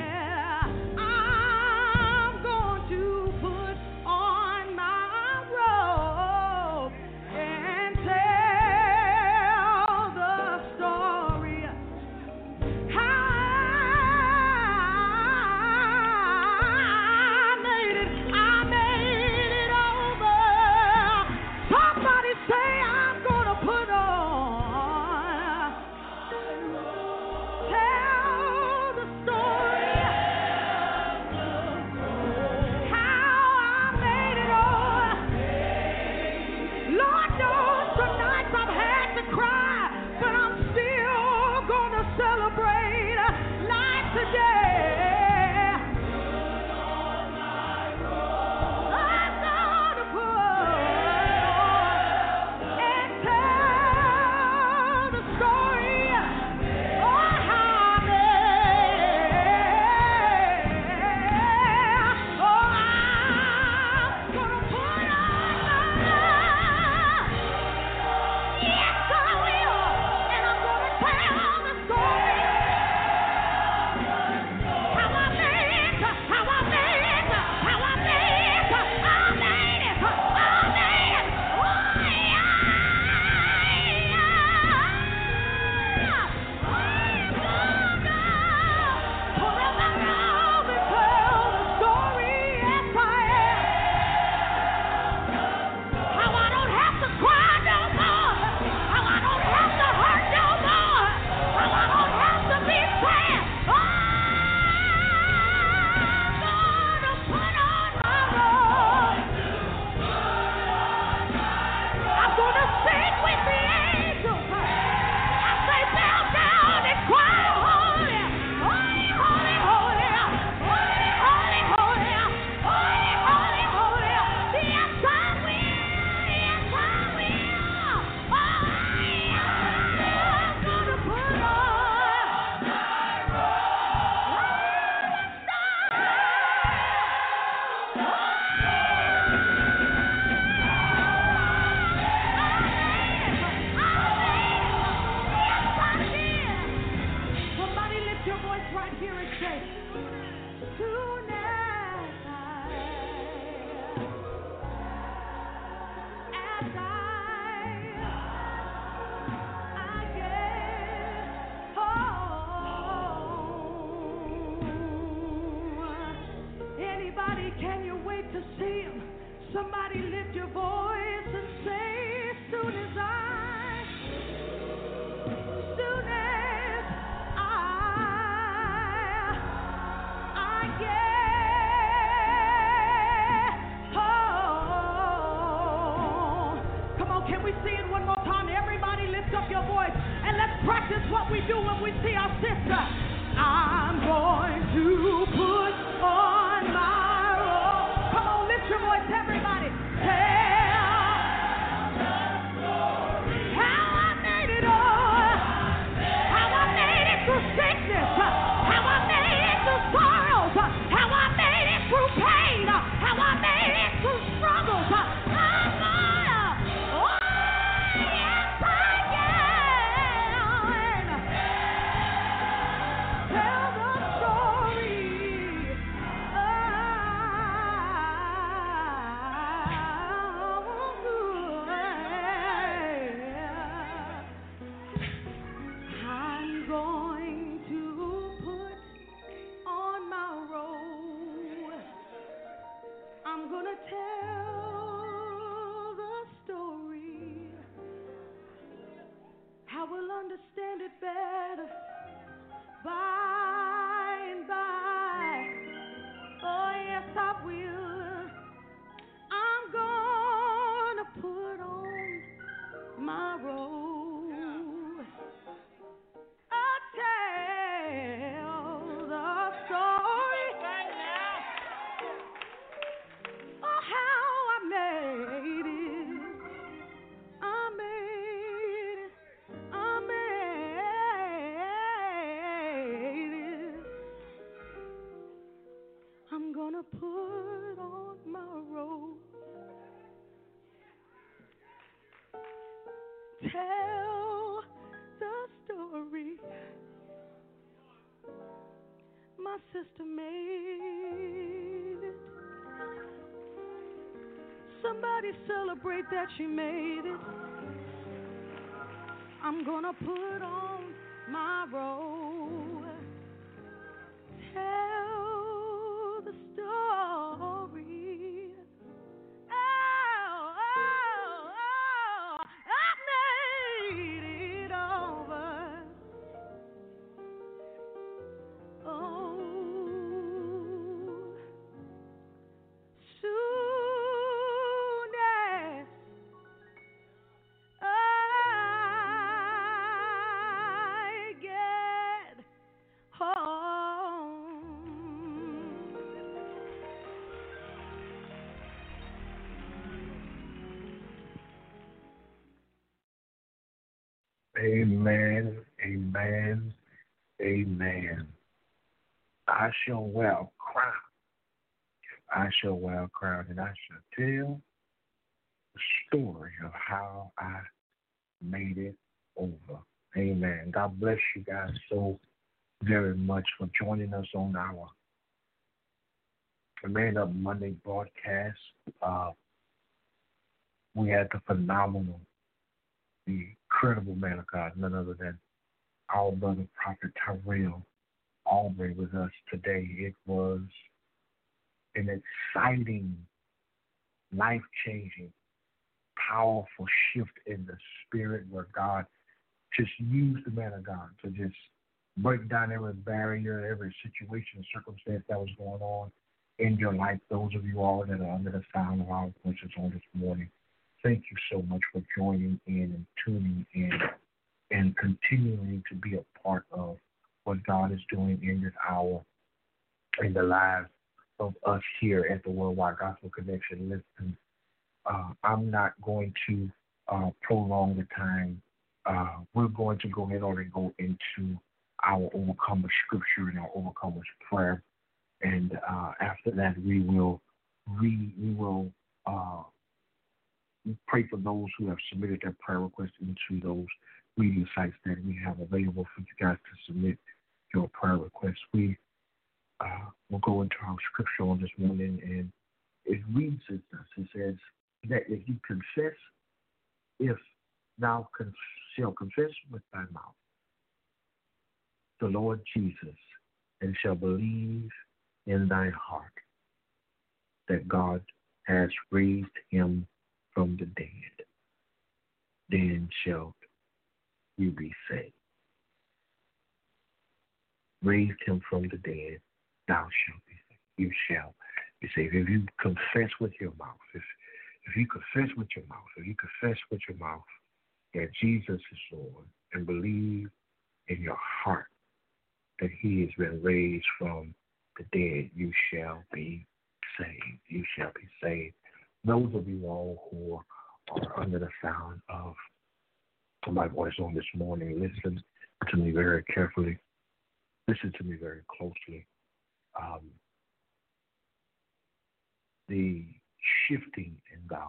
I'm going to put on my robe and tell the story how I made it. I made it over. Somebody say I'm gonna put on. Tell the story how I made it over. Lord knows tonight I've had to cry, but I'm still gonna celebrate life today. I'm gonna put and tell the story oh how I made. Oh, I'm gonna put on my yes, I will, and I'm gonna tell the story how I made it, how I made it, how I made it, I made it, I made it. Oh, yeah. I'm gonna put on my robe and tell the story, yes, I am. How I don't have to cry no more. How I don't have to hurt no more. How I don't have to be sad. I'm gonna put on my robe. I'm gonna sing with the angels. I say, bow down and cry, holy, holy, holy, holy, holy, holy, holy, holy, holy, holy. Yes, I will. Yes, I will. Oh, I'm gonna put on my somebody lift your voice right here and say, tonight, as I, I get home. Anybody, can you wait to see him? Somebody lift your voice and say, as soon as I, soon as I, I get home. Come on, can we sing it one more time? Everybody lift up your voice and let's practice what we do when we see our sister. I'm going to sickness, how I made it through sorrows, how I made it through pain, how I made it through struggles. I'm gonna, oh, yes, I can tell the story. I'm going to put on my robe. I'm gonna tell the story. I will understand it better by and by. Oh, yes, I will. I'm gonna put on my robe. I'll tell the story of how I made it. I made it. I made it. I'm gonna put on my robe. Tell the story. My sister made it. Somebody celebrate that she made it. I'm gonna put on my robe. Tell the story. Oh, oh, oh, I made it over. Oh, soon as I get home. Amen, amen, amen. I shall wear a crown. I shall wear a crown, and I shall tell the story of how I made it over. Amen. God bless you guys so very much for joining us on our Man Up Monday broadcast. Uh, we had the phenomenal, the incredible man of God, none other than our brother Prophet Tyrell Aubrey with us today. It was an exciting, life-changing, powerful shift in the spirit where God just used the man of God to just break down every barrier, every situation, circumstance that was going on in your life. Those of you all that are under the sound of our voices on this morning, thank you so much for joining in and tuning in and continuing to be a part of what God is doing in this hour in the lives of us here at the Worldwide Gospel Connection. Listen, uh, I'm not going to uh, prolong the time. Uh, we're going to go ahead and go into our overcomer scripture and our overcomer's prayer, and uh, after that we will read. We will uh, pray for those who have submitted their prayer requests into those media sites that we have available for you guys to submit your prayer requests. We uh, will go into our scripture on this morning, and it reads as this. It says that if you confess, if thou con- shall confess with thy mouth the Lord Jesus, and shall believe in thy heart that God has raised him from the dead, then shalt you be saved. Raised him from the dead, thou shalt be saved. You shall be saved. If you confess with your mouth, if if you confess with your mouth, if you confess with your mouth that Jesus is Lord, and believe in your heart that he has been raised from the dead, you shall be saved. You shall be saved. Those of you all who are under the sound of my voice on this morning, listen to me very carefully. listen to me very closely. Um, the shifting in God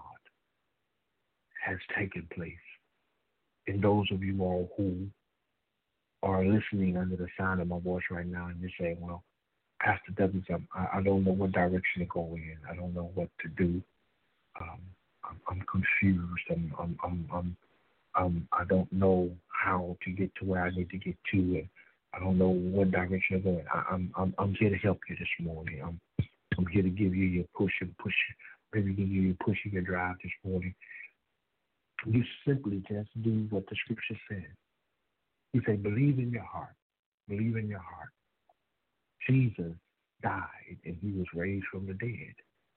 has taken place. And those of you all who are listening under the sound of my voice right now, and you're saying, well, Pastor Douglas, I, I don't know what direction to go in. I don't know what to do. Um, I'm, I'm confused. I'm, I'm, I'm, I'm, I'm, I don't know how to get to where I need to get to, and I don't know what direction to go in. I, I'm, I'm, I'm here to help you this morning. I'm, I'm here to give you your push and push, maybe give you your push and your drive this morning. You simply just do what the scripture says. You say, believe in your heart. Believe in your heart. Jesus died and he was raised from the dead.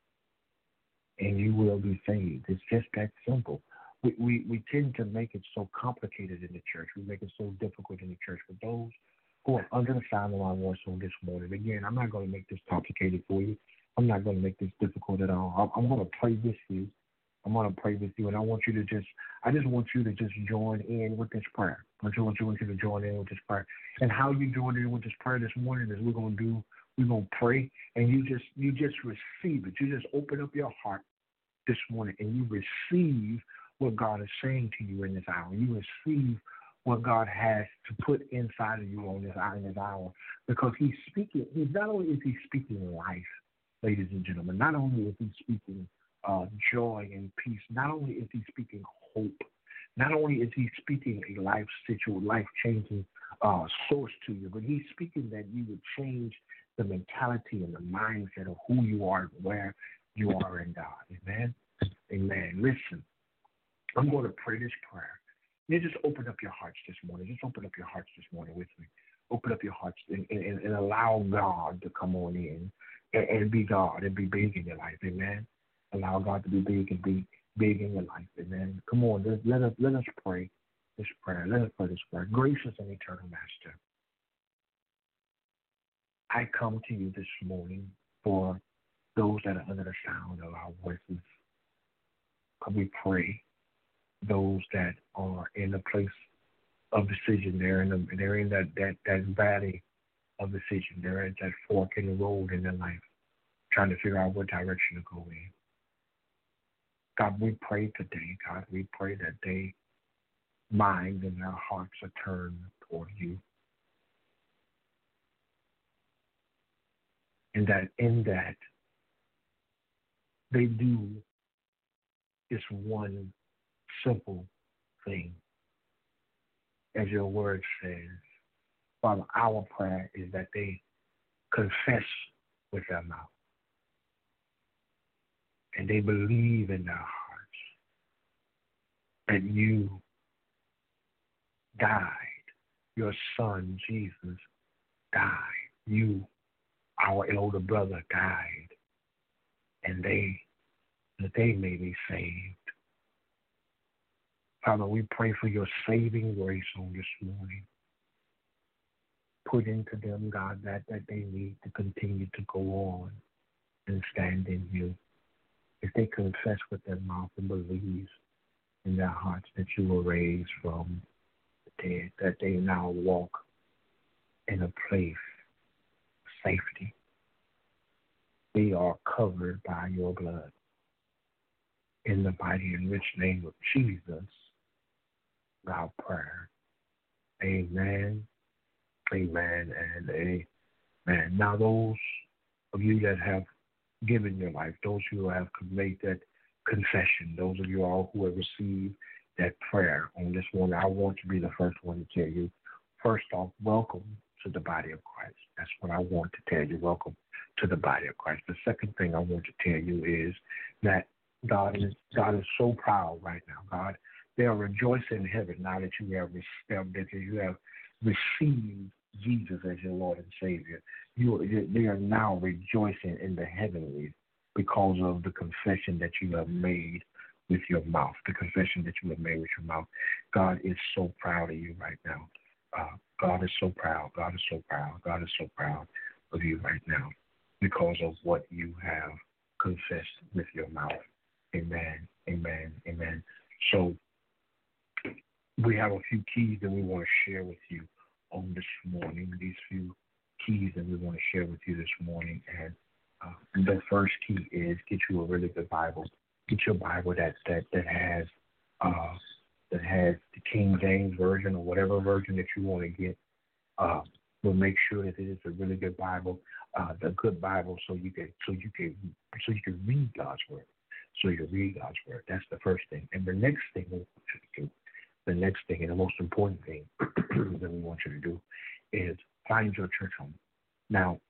And you will be saved. It's just that simple. We, we, we tend to make it so complicated in the church. We make it so difficult in the church. For those who are under the sound of my voice on this morning, again, I'm not going to make this complicated for you. I'm not going to make this difficult at all. I'm, I'm going to pray with you. I'm going to pray with you, and I want you to just, I just want you to just join in with this prayer. I just want you, want you to join in with this prayer. And how you join in with this prayer this morning is we're going to do, we're going to pray, and you just, you just receive it. You just open up your heart this morning, and you receive what God is saying to you in this hour. You receive what God has to put inside of you on this hour, in this hour, because he's speaking, he's not only is he speaking life, ladies and gentlemen, not only is he speaking Uh, joy and peace. Not only is he speaking hope, not only is he speaking a life situation, life-changing uh, source to you, but he's speaking that you would change the mentality and the mindset of who you are and where you are in God. Amen? Amen. Listen, I'm going to pray this prayer. You just open up your hearts this morning. Just open up your hearts this morning with me. Open up your hearts and, and, and allow God to come on in and, and be God and be big in your life. Amen? Allow God to be big and be big in your life. Amen. Come on, let, let us let us pray this prayer. Let us pray this prayer. Gracious and eternal Master, I come to you this morning for those that are under the sound of our voices. We pray those that are in a place of decision. They're in, the, they're in that, that, that valley of decision. They're at that fork in the road in their life, trying to figure out what direction to go in. God, we pray today, God, we pray that they mind and their hearts are turned toward you. And that in that, they do this one simple thing. As your word says, Father, our prayer is that they confess with their mouth. And they believe in their hearts that you died. Your son, Jesus, died. You, our elder brother, died. And they, that they may be saved. Father, we pray for your saving grace on this morning. Put into them, God, that, that they need to continue to go on and stand in you. If they confess with their mouth and believe in their hearts that you were raised from the dead, that they now walk in a place of safety. They are covered by your blood. In the mighty and rich name of Jesus, our prayer. Amen, amen, and amen. Now those of you that have given your life, those who have made that confession, those of you all who have received that prayer on this morning, I want to be the first one to tell you, first off, welcome to the body of Christ. That's what I want to tell you. Welcome to the body of Christ. The second thing I want to tell you is that God is God is so proud right now. God, they are rejoicing in heaven now that you have that you have received Jesus as your Lord and Savior. You, they are now rejoicing in the heavenlies because of the confession that you have made with your mouth, the confession that you have made with your mouth. God is so proud of you right now. Uh, God is so proud. God is so proud. God is so proud of you right now because of what you have confessed with your mouth. Amen. Amen. Amen. So we have a few keys that we want to share with you on this morning. These few keys that we want to share with you this morning. And uh, the first key is get you a really good Bible. Get your Bible that that that has uh, that has the King James version or whatever version that you want to get. Uh, we'll make sure that it is a really good Bible, uh, the good Bible, so you can so you can so you can read God's word. So you read God's word. That's the first thing. And the next thing we want you to do, the next thing and the most important thing that we want you to do is find your church home. Now,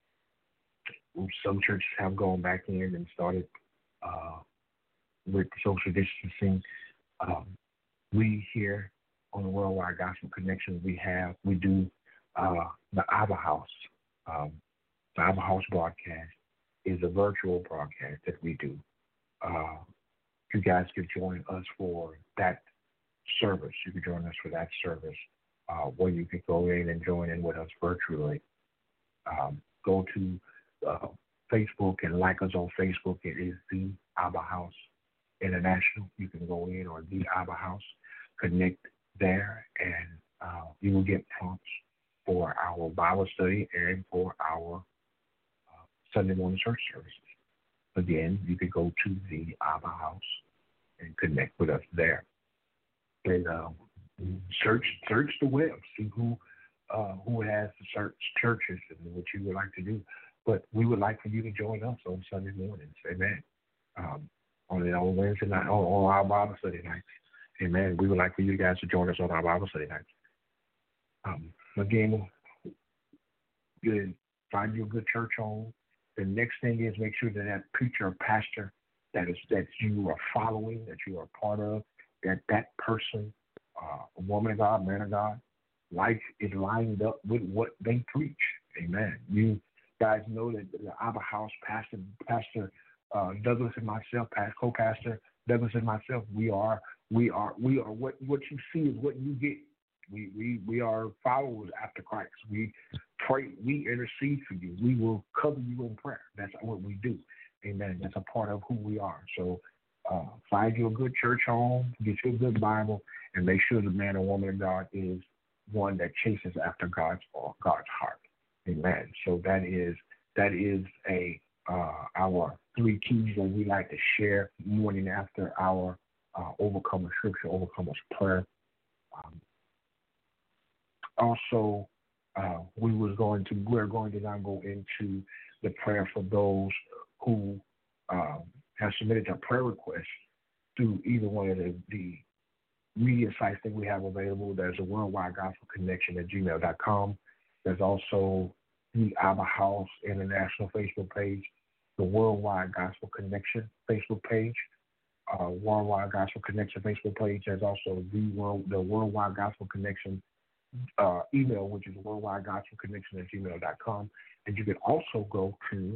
some churches have gone back in and started uh, with social distancing. Um, we here on the Worldwide Gospel Connection, we have, we do uh, the Abba House. Um, the Abba House broadcast is a virtual broadcast that we do. Uh, you guys can join us for that service. You can join us for that service uh, where you can go in and join in with us virtually. Um, go to uh, Facebook and like us on Facebook. It is the Abba House International. You can go in or the Abba House, connect there, and uh, you will get prompts for our Bible study and for our uh, Sunday morning church services. Again, you could go to the Abba House and connect with us there. And uh, search search the web, see who uh, who has the search churches and what you would like to do. But we would like for you to join us on Sunday mornings. Amen. Um, on on Wednesday night, on, on our Bible study nights. Amen. We would like for you guys to join us on our Bible study nights. Um, again, good. Find you a good church home. The next thing is make sure that that preacher or pastor that is that you are following, that you are part of, that that person, uh, a woman of God, man of God, life is lined up with what they preach. Amen. You guys know that the Abba House pastor, Pastor uh, Douglas and myself, past co-pastor Douglas and myself, we are we are we are what what you see is what you get. We we we are followers after Christ. We pray, we intercede for you. We will cover you in prayer. That's what we do. Amen. That's a part of who we are. So uh, find you a good church home, get you a good Bible, and make sure the man or woman of God is one that chases after God's or God's heart. Amen. So that is that is a uh, our three keys that we like to share morning after our uh, Overcomer Scripture, Overcomer's Prayer. Um, Also, uh, we was going to we're going to now go into the prayer for those who um, have submitted their prayer requests through either one of the, the media sites that we have available. There's a Worldwide Gospel Connection at gmail dot com. There's also the Abba House International Facebook page, the Worldwide Gospel Connection Facebook page, uh, Worldwide Gospel Connection Facebook page. There's also the World the Worldwide Gospel Connection Uh, email, which is worldwide gospel connection at gmail dot com. And you can also go to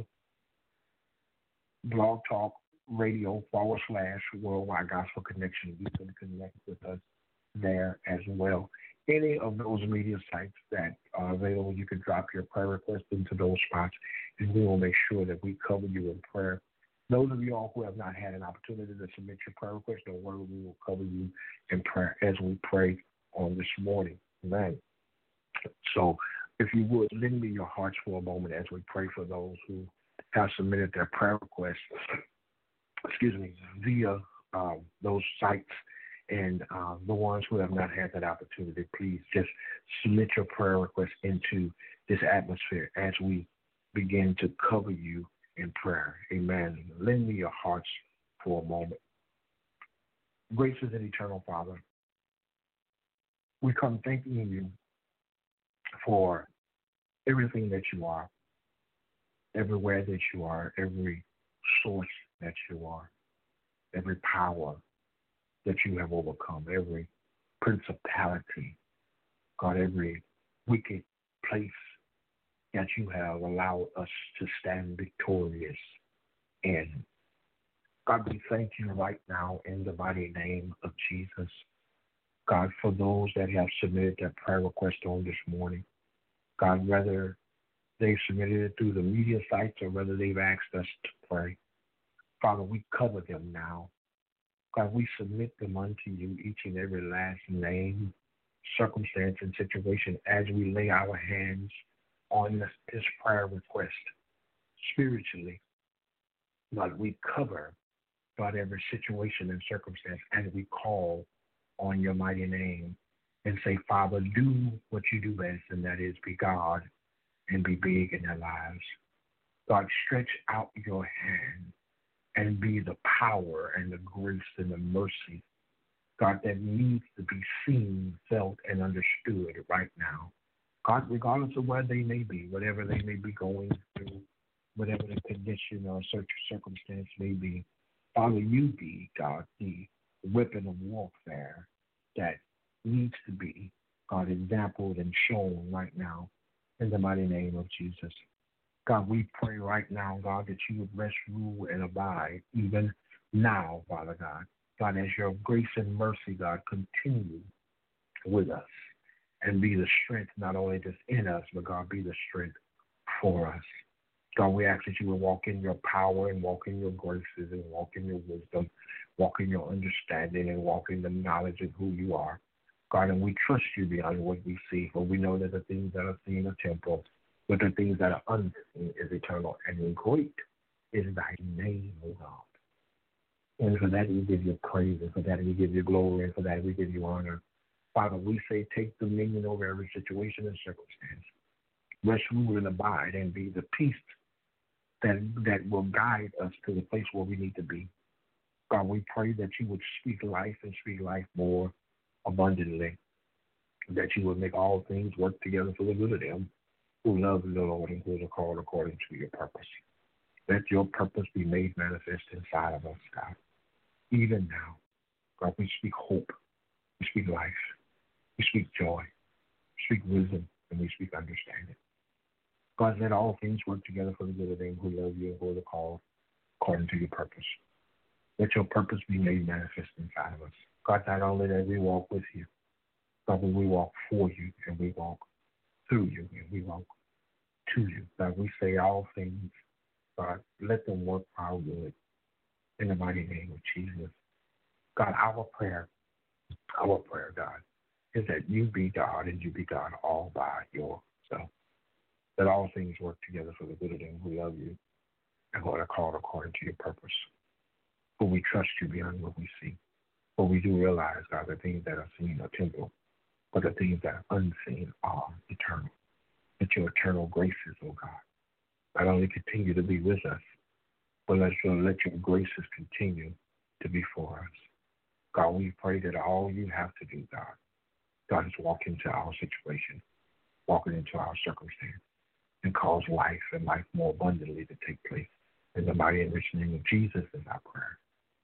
Blog Talk Radio forward slash Worldwide Gospel Connection. You can connect with us there as well. Any of those media sites that are available, you can drop your prayer request into those spots, and we will make sure that we cover you in prayer. Those of you all who have not had an opportunity to submit your prayer request, don't worry, we will cover you in prayer as we pray on this morning. Amen. So if you would, lend me your hearts for a moment as we pray for those who have submitted their prayer requests, excuse me, via um, those sites, and uh, the ones who have not had that opportunity, please just submit your prayer requests into this atmosphere as we begin to cover you in prayer. Amen. Lend me your hearts for a moment. Gracious and eternal Father, we come thanking you for everything that you are, everywhere that you are, every source that you are, every power that you have overcome, every principality, God, every wicked place that you have allowed us to stand victorious in. God, we thank you right now in the mighty name of Jesus. God, for those that have submitted their prayer request on this morning, God, whether they've submitted it through the media sites or whether they've asked us to pray, Father, we cover them now. God, we submit them unto you, each and every last name, circumstance, and situation as we lay our hands on this, this prayer request spiritually. God, we cover, God, every situation and circumstance, and we call on your mighty name and say, Father, do what you do best, and that is be God and be big in their lives. God, stretch out your hand and be the power and the grace and the mercy, God, that needs to be seen, felt, and understood right now. God, regardless of where they may be, whatever they may be going through, whatever the condition or such circumstance may be, Father, you be, God, the weapon of warfare that needs to be, God, exampled and shown right now in the mighty name of Jesus. God, we pray right now, God, that you would rest, rule, and abide even now, Father God. God, as your grace and mercy, God, continue with us and be the strength not only just in us, but God, be the strength for us. God, we ask that you will walk in your power and walk in your graces and walk in your wisdom, walk in your understanding and walk in the knowledge of who you are. God, and we trust you beyond what we see, for we know that the things that are seen are temporal, but the things that are unseen is eternal, and great is thy name, O God. And for that we give you praise, and for that we give you glory, and for that we give you honor. Father, we say take dominion over every situation and circumstance. Rest, rule, and abide, and be the peace that that will guide us to the place where we need to be. God, we pray that you would speak life and speak life more abundantly, that you would make all things work together for the good of them who love the Lord and who are called according to your purpose. Let your purpose be made manifest inside of us, God. Even now, God, we speak hope, we speak life, we speak joy, we speak wisdom, and we speak understanding. God, let all things work together for the good of them who love you and who are called according to your purpose. Let your purpose be made manifest inside of us. God, not only that we walk with you, God, but we walk for you and we walk through you and we walk to you. God, we say all things, God, let them work for our good in the mighty name of Jesus. God, our prayer, our prayer, God, is that you be God and you be God all by yourself. That all things work together for the good of them who love you and who are called according to your purpose. For we trust you beyond what we see. For we do realize, God, the things that are seen are temporal, but the things that are unseen are eternal. That your eternal graces, oh God, not only continue to be with us, but let your, let your graces continue to be for us. God, we pray that all you have to do, God, God, is walk into our situation, walking into our circumstance, and cause life and life more abundantly to take place. In the mighty and rich name of Jesus is our prayer.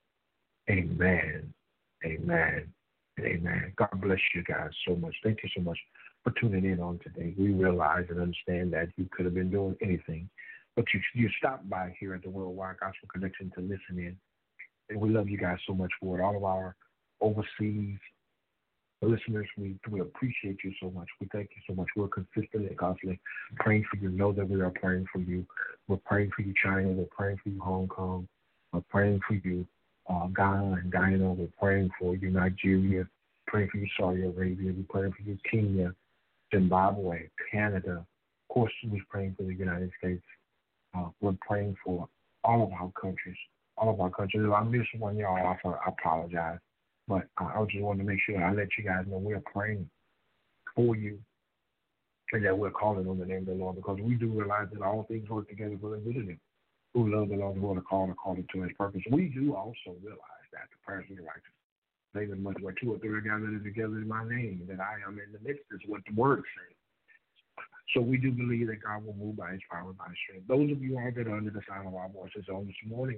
Amen, amen, and amen. God bless you guys so much. Thank you so much for tuning in on today. We realize and understand that you could have been doing anything, but you you stopped by here at the Worldwide Gospel Connection to listen in. And we love you guys so much for it. All of our overseas listeners, we, we appreciate you so much. We thank you so much. We're consistently and constantly praying for you. Know that we are praying for you. We're praying for you, China. We're praying for you, Hong Kong. We're praying for you, uh, Ghana and Guyana. We're praying for you, Nigeria. Praying for you, Saudi Arabia. We're praying for you, Kenya, Zimbabwe, Canada. Of course, we're praying for the United States. Uh, we're praying for all of our countries. All of our countries. If I missed one, y'all, I apologize. But I just wanted to make sure I let you guys know we're praying for you and that we're calling on the name of the Lord, because we do realize that all things work together for the good of them who love the Lord and who are called according to his purpose. We do also realize that the prayers of the righteous, they that much where two or three are gathered together in my name, that I am in the midst, is what the word says. So we do believe that God will move by his power and by his strength. Those of you all that are under the sound of our voices on this morning,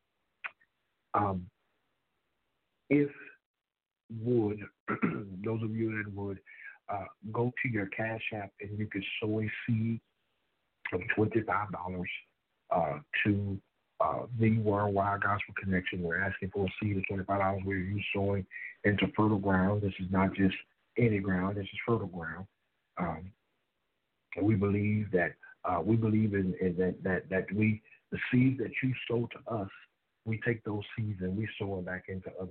um, if would, those of you that would, uh, go to your Cash App and you could sow a seed of twenty-five dollars uh, to uh, the Worldwide Gospel Connection. We're asking for a seed of twenty-five dollars where you're sowing into fertile ground. This is not just any ground. This is fertile ground. Um, and we believe that uh, we believe in, in that, that, that we, the seeds that you sow to us, we take those seeds and we sow them back into other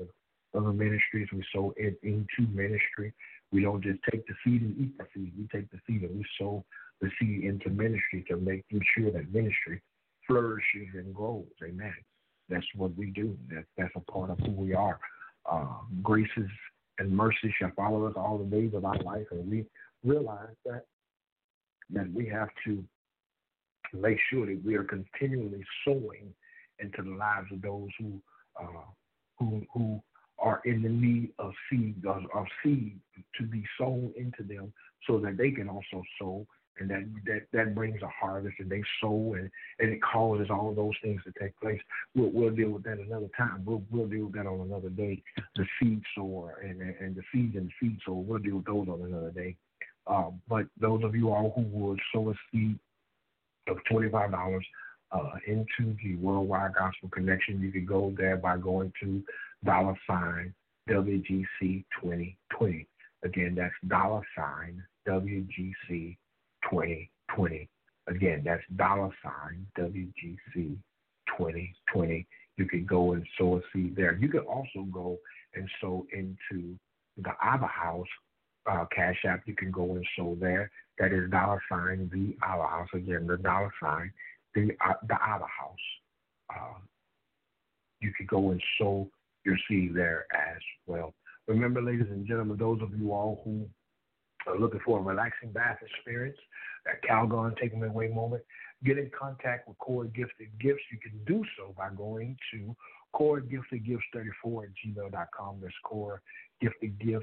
other ministries. We sow it into ministry. We don't just take the seed and eat the seed. We take the seed and we sow the seed into ministry to make sure that ministry flourishes and grows. Amen. That's what we do. That, that's a part of who we are. Uh, graces and mercy shall follow us all the days of our life, and we realize that that we have to make sure that we are continually sowing into the lives of those who uh, who who are in the need of seed of, of seed to be sown into them, so that they can also sow, and that that, that brings a harvest, and they sow, and, and it causes all those things to take place. We'll, we'll deal with that another time. We'll we'll deal with that on another day. The seed sower and and the seeds and the seed sower. We'll deal with those on another day. Uh, but those of you all who would sow a seed of twenty-five dollars uh, into the Worldwide Gospel Connection, you can go there by going to dollar sign W G C twenty twenty. Again, that's dollar sign W G C twenty twenty. Again, that's dollar sign W G C twenty twenty. You can go and sow a seed there. You can also go and sow into the Abba House uh, Cash App. You can go and sow there. That is dollar sign the Abba House. Again, the dollar sign the uh, the Abba House. Uh, you can go and sow your seed there as well. Remember, ladies and gentlemen, those of you all who are looking for a relaxing bath experience, that Calgon taking away moment, get in contact with Core Gifted Gifts. You can do so by going to core gifted gifts thirty-four at gmail dot com. That's Core Gifted Gifts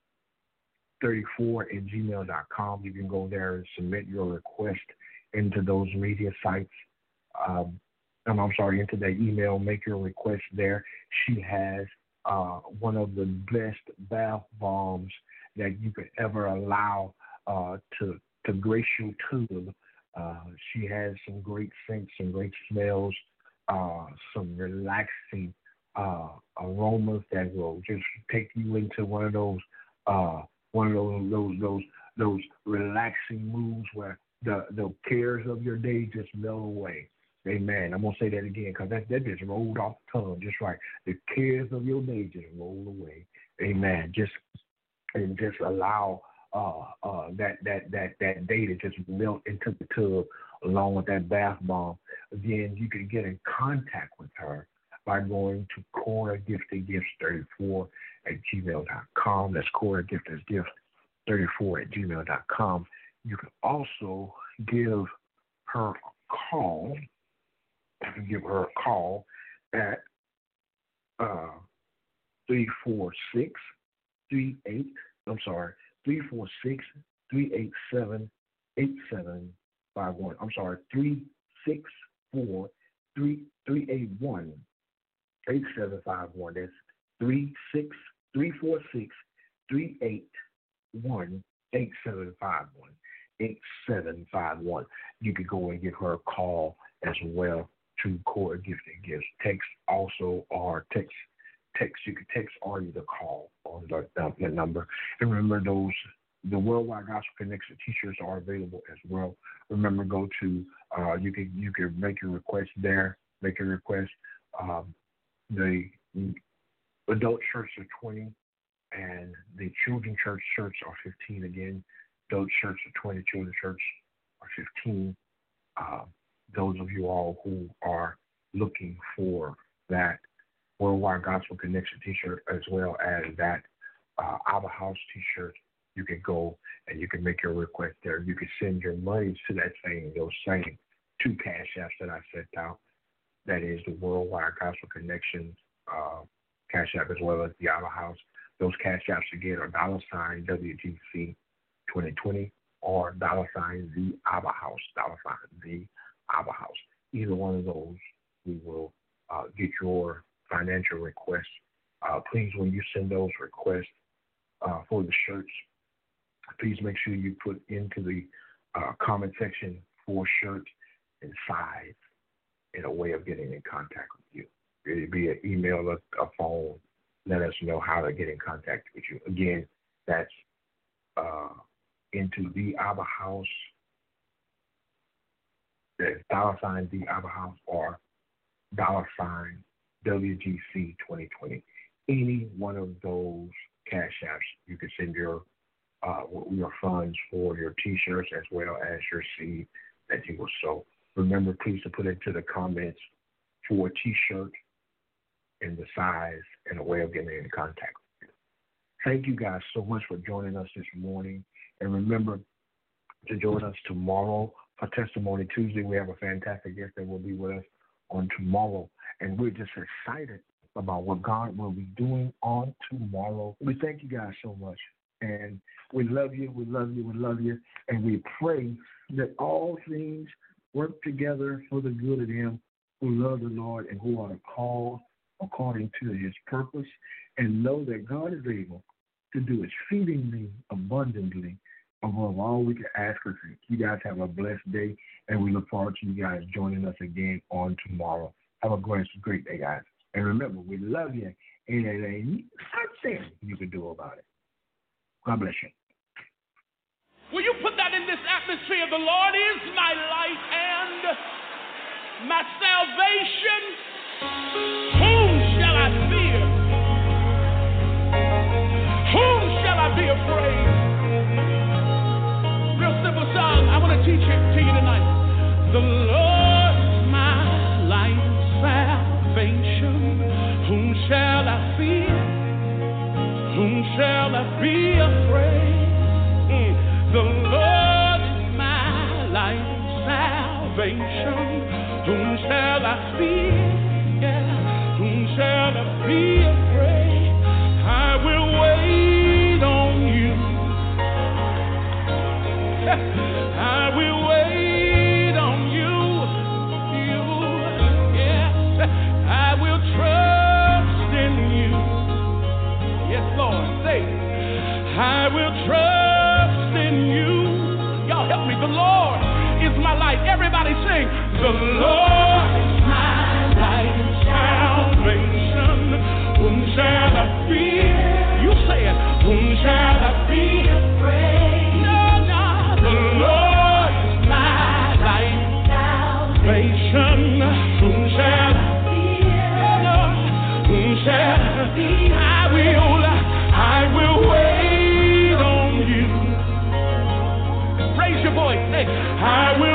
thirty-four at gmail dot com. You can go there and submit your request into those media sites. Um, I'm sorry, into that email, make your request there. She has uh, one of the best bath bombs that you could ever allow uh, to to grace your tub. Uh, she has some great scents, some great smells, uh, some relaxing uh, aromas that will just take you into one of those uh, one of those those those those relaxing moods where the the cares of your day just melt away. Amen. I'm going to say that again because that, that just rolled off the tongue just right. The cares of your day just roll away. Amen. Just and just allow uh, uh, that, that, that, that day to just melt into the tub along with that bath bomb. Again, you can get in contact with her by going to Core Gifted Gifts thirty-four at gmail dot com. That's Core Gifted Gifts thirty-four at gmail dot com. You can also give her a call. You can give her a call at uh, three four six, three eight, I'm sorry, three four six, three eight seven, eight seven five one. I'm sorry, three six four, three eight one, eight seven five one. That's three six three four six, three eight one, eight seven five one, eight seven five one. You could go and give her a call as well to Core Gifted Gifts. Text also or text text. You can text or either call on the, uh, the number. And remember, those the Worldwide Gospel Connection T-shirts are available as well. Remember, go to uh, you can you can make your request there. Make your request. Um, the adult shirts are twenty, and the children church shirts are fifteen. Again, adult shirts are twenty. Children shirts are fifteen. Uh, those of you all who are looking for that Worldwide Gospel Connection T-shirt as well as that uh, Abba House T-shirt, you can go and you can make your request there. You can send your money to that same, those same two cash apps that I sent out. That is the Worldwide Gospel Connection uh, cash app as well as the Abba House. Those cash apps again are dollar sign W G C twenty twenty or dollar sign the Abba House, dollar sign the Abba House. Either one of those, we will uh, get your financial requests. Uh, please, when you send those requests uh, for the shirts, please make sure you put into the uh, comment section for shirt and size in a way of getting in contact with you. It'd be an email or a phone. Let us know how to get in contact with you. Again, that's uh, into the Abba House. That's dollar sign the Abba House or dollar sign W G C twenty twenty. any one of those cash apps. You can send your uh, your funds for your T-shirts as well as your seed that you will sow. Remember, please, to put into the comments for a T-shirt and the size and a way of getting in contact with you. Thank you guys so much for joining us this morning. And remember to join us tomorrow for Testimony Tuesday. We have a fantastic guest that will be with us on tomorrow. And we're just excited about what God will be doing on tomorrow. We thank you guys so much. And we love you, we love you, we love you. And we pray that all things work together for the good of them who love the Lord and who are called according to his purpose. And know that God is able to do exceedingly abundantly above all we can ask or think. You guys have a blessed day, and we look forward to you guys joining us again on tomorrow. Have a great, great day, guys. And remember, we love you, and it ain't nothing you can do about it. God bless you. Will you put that in this atmosphere? The Lord is my light and my salvation. Whom shall I fear? Whom shall I be afraid? Real simple song. I want to teach it to you tonight. The Lord is my light and salvation. Whom shall I fear? Whom shall I be afraid? Mm. The Lord is my light and salvation. Whom shall I fear? Yeah. Whom shall I be afraid? I will wait on you. I will wait on you. You, yes. I will trust in you. Yes, Lord. Say, I will trust in you. Y'all help me. The Lord is my light. Everybody sing. The Lord is my light and salvation. Whom shall I fear? You say it. Whom shall I be afraid? No, no. The Lord is my light and salvation. Whom shall I fear? No. Whom shall I fear? I will, I will wait on you. Raise your voice. Say, I will.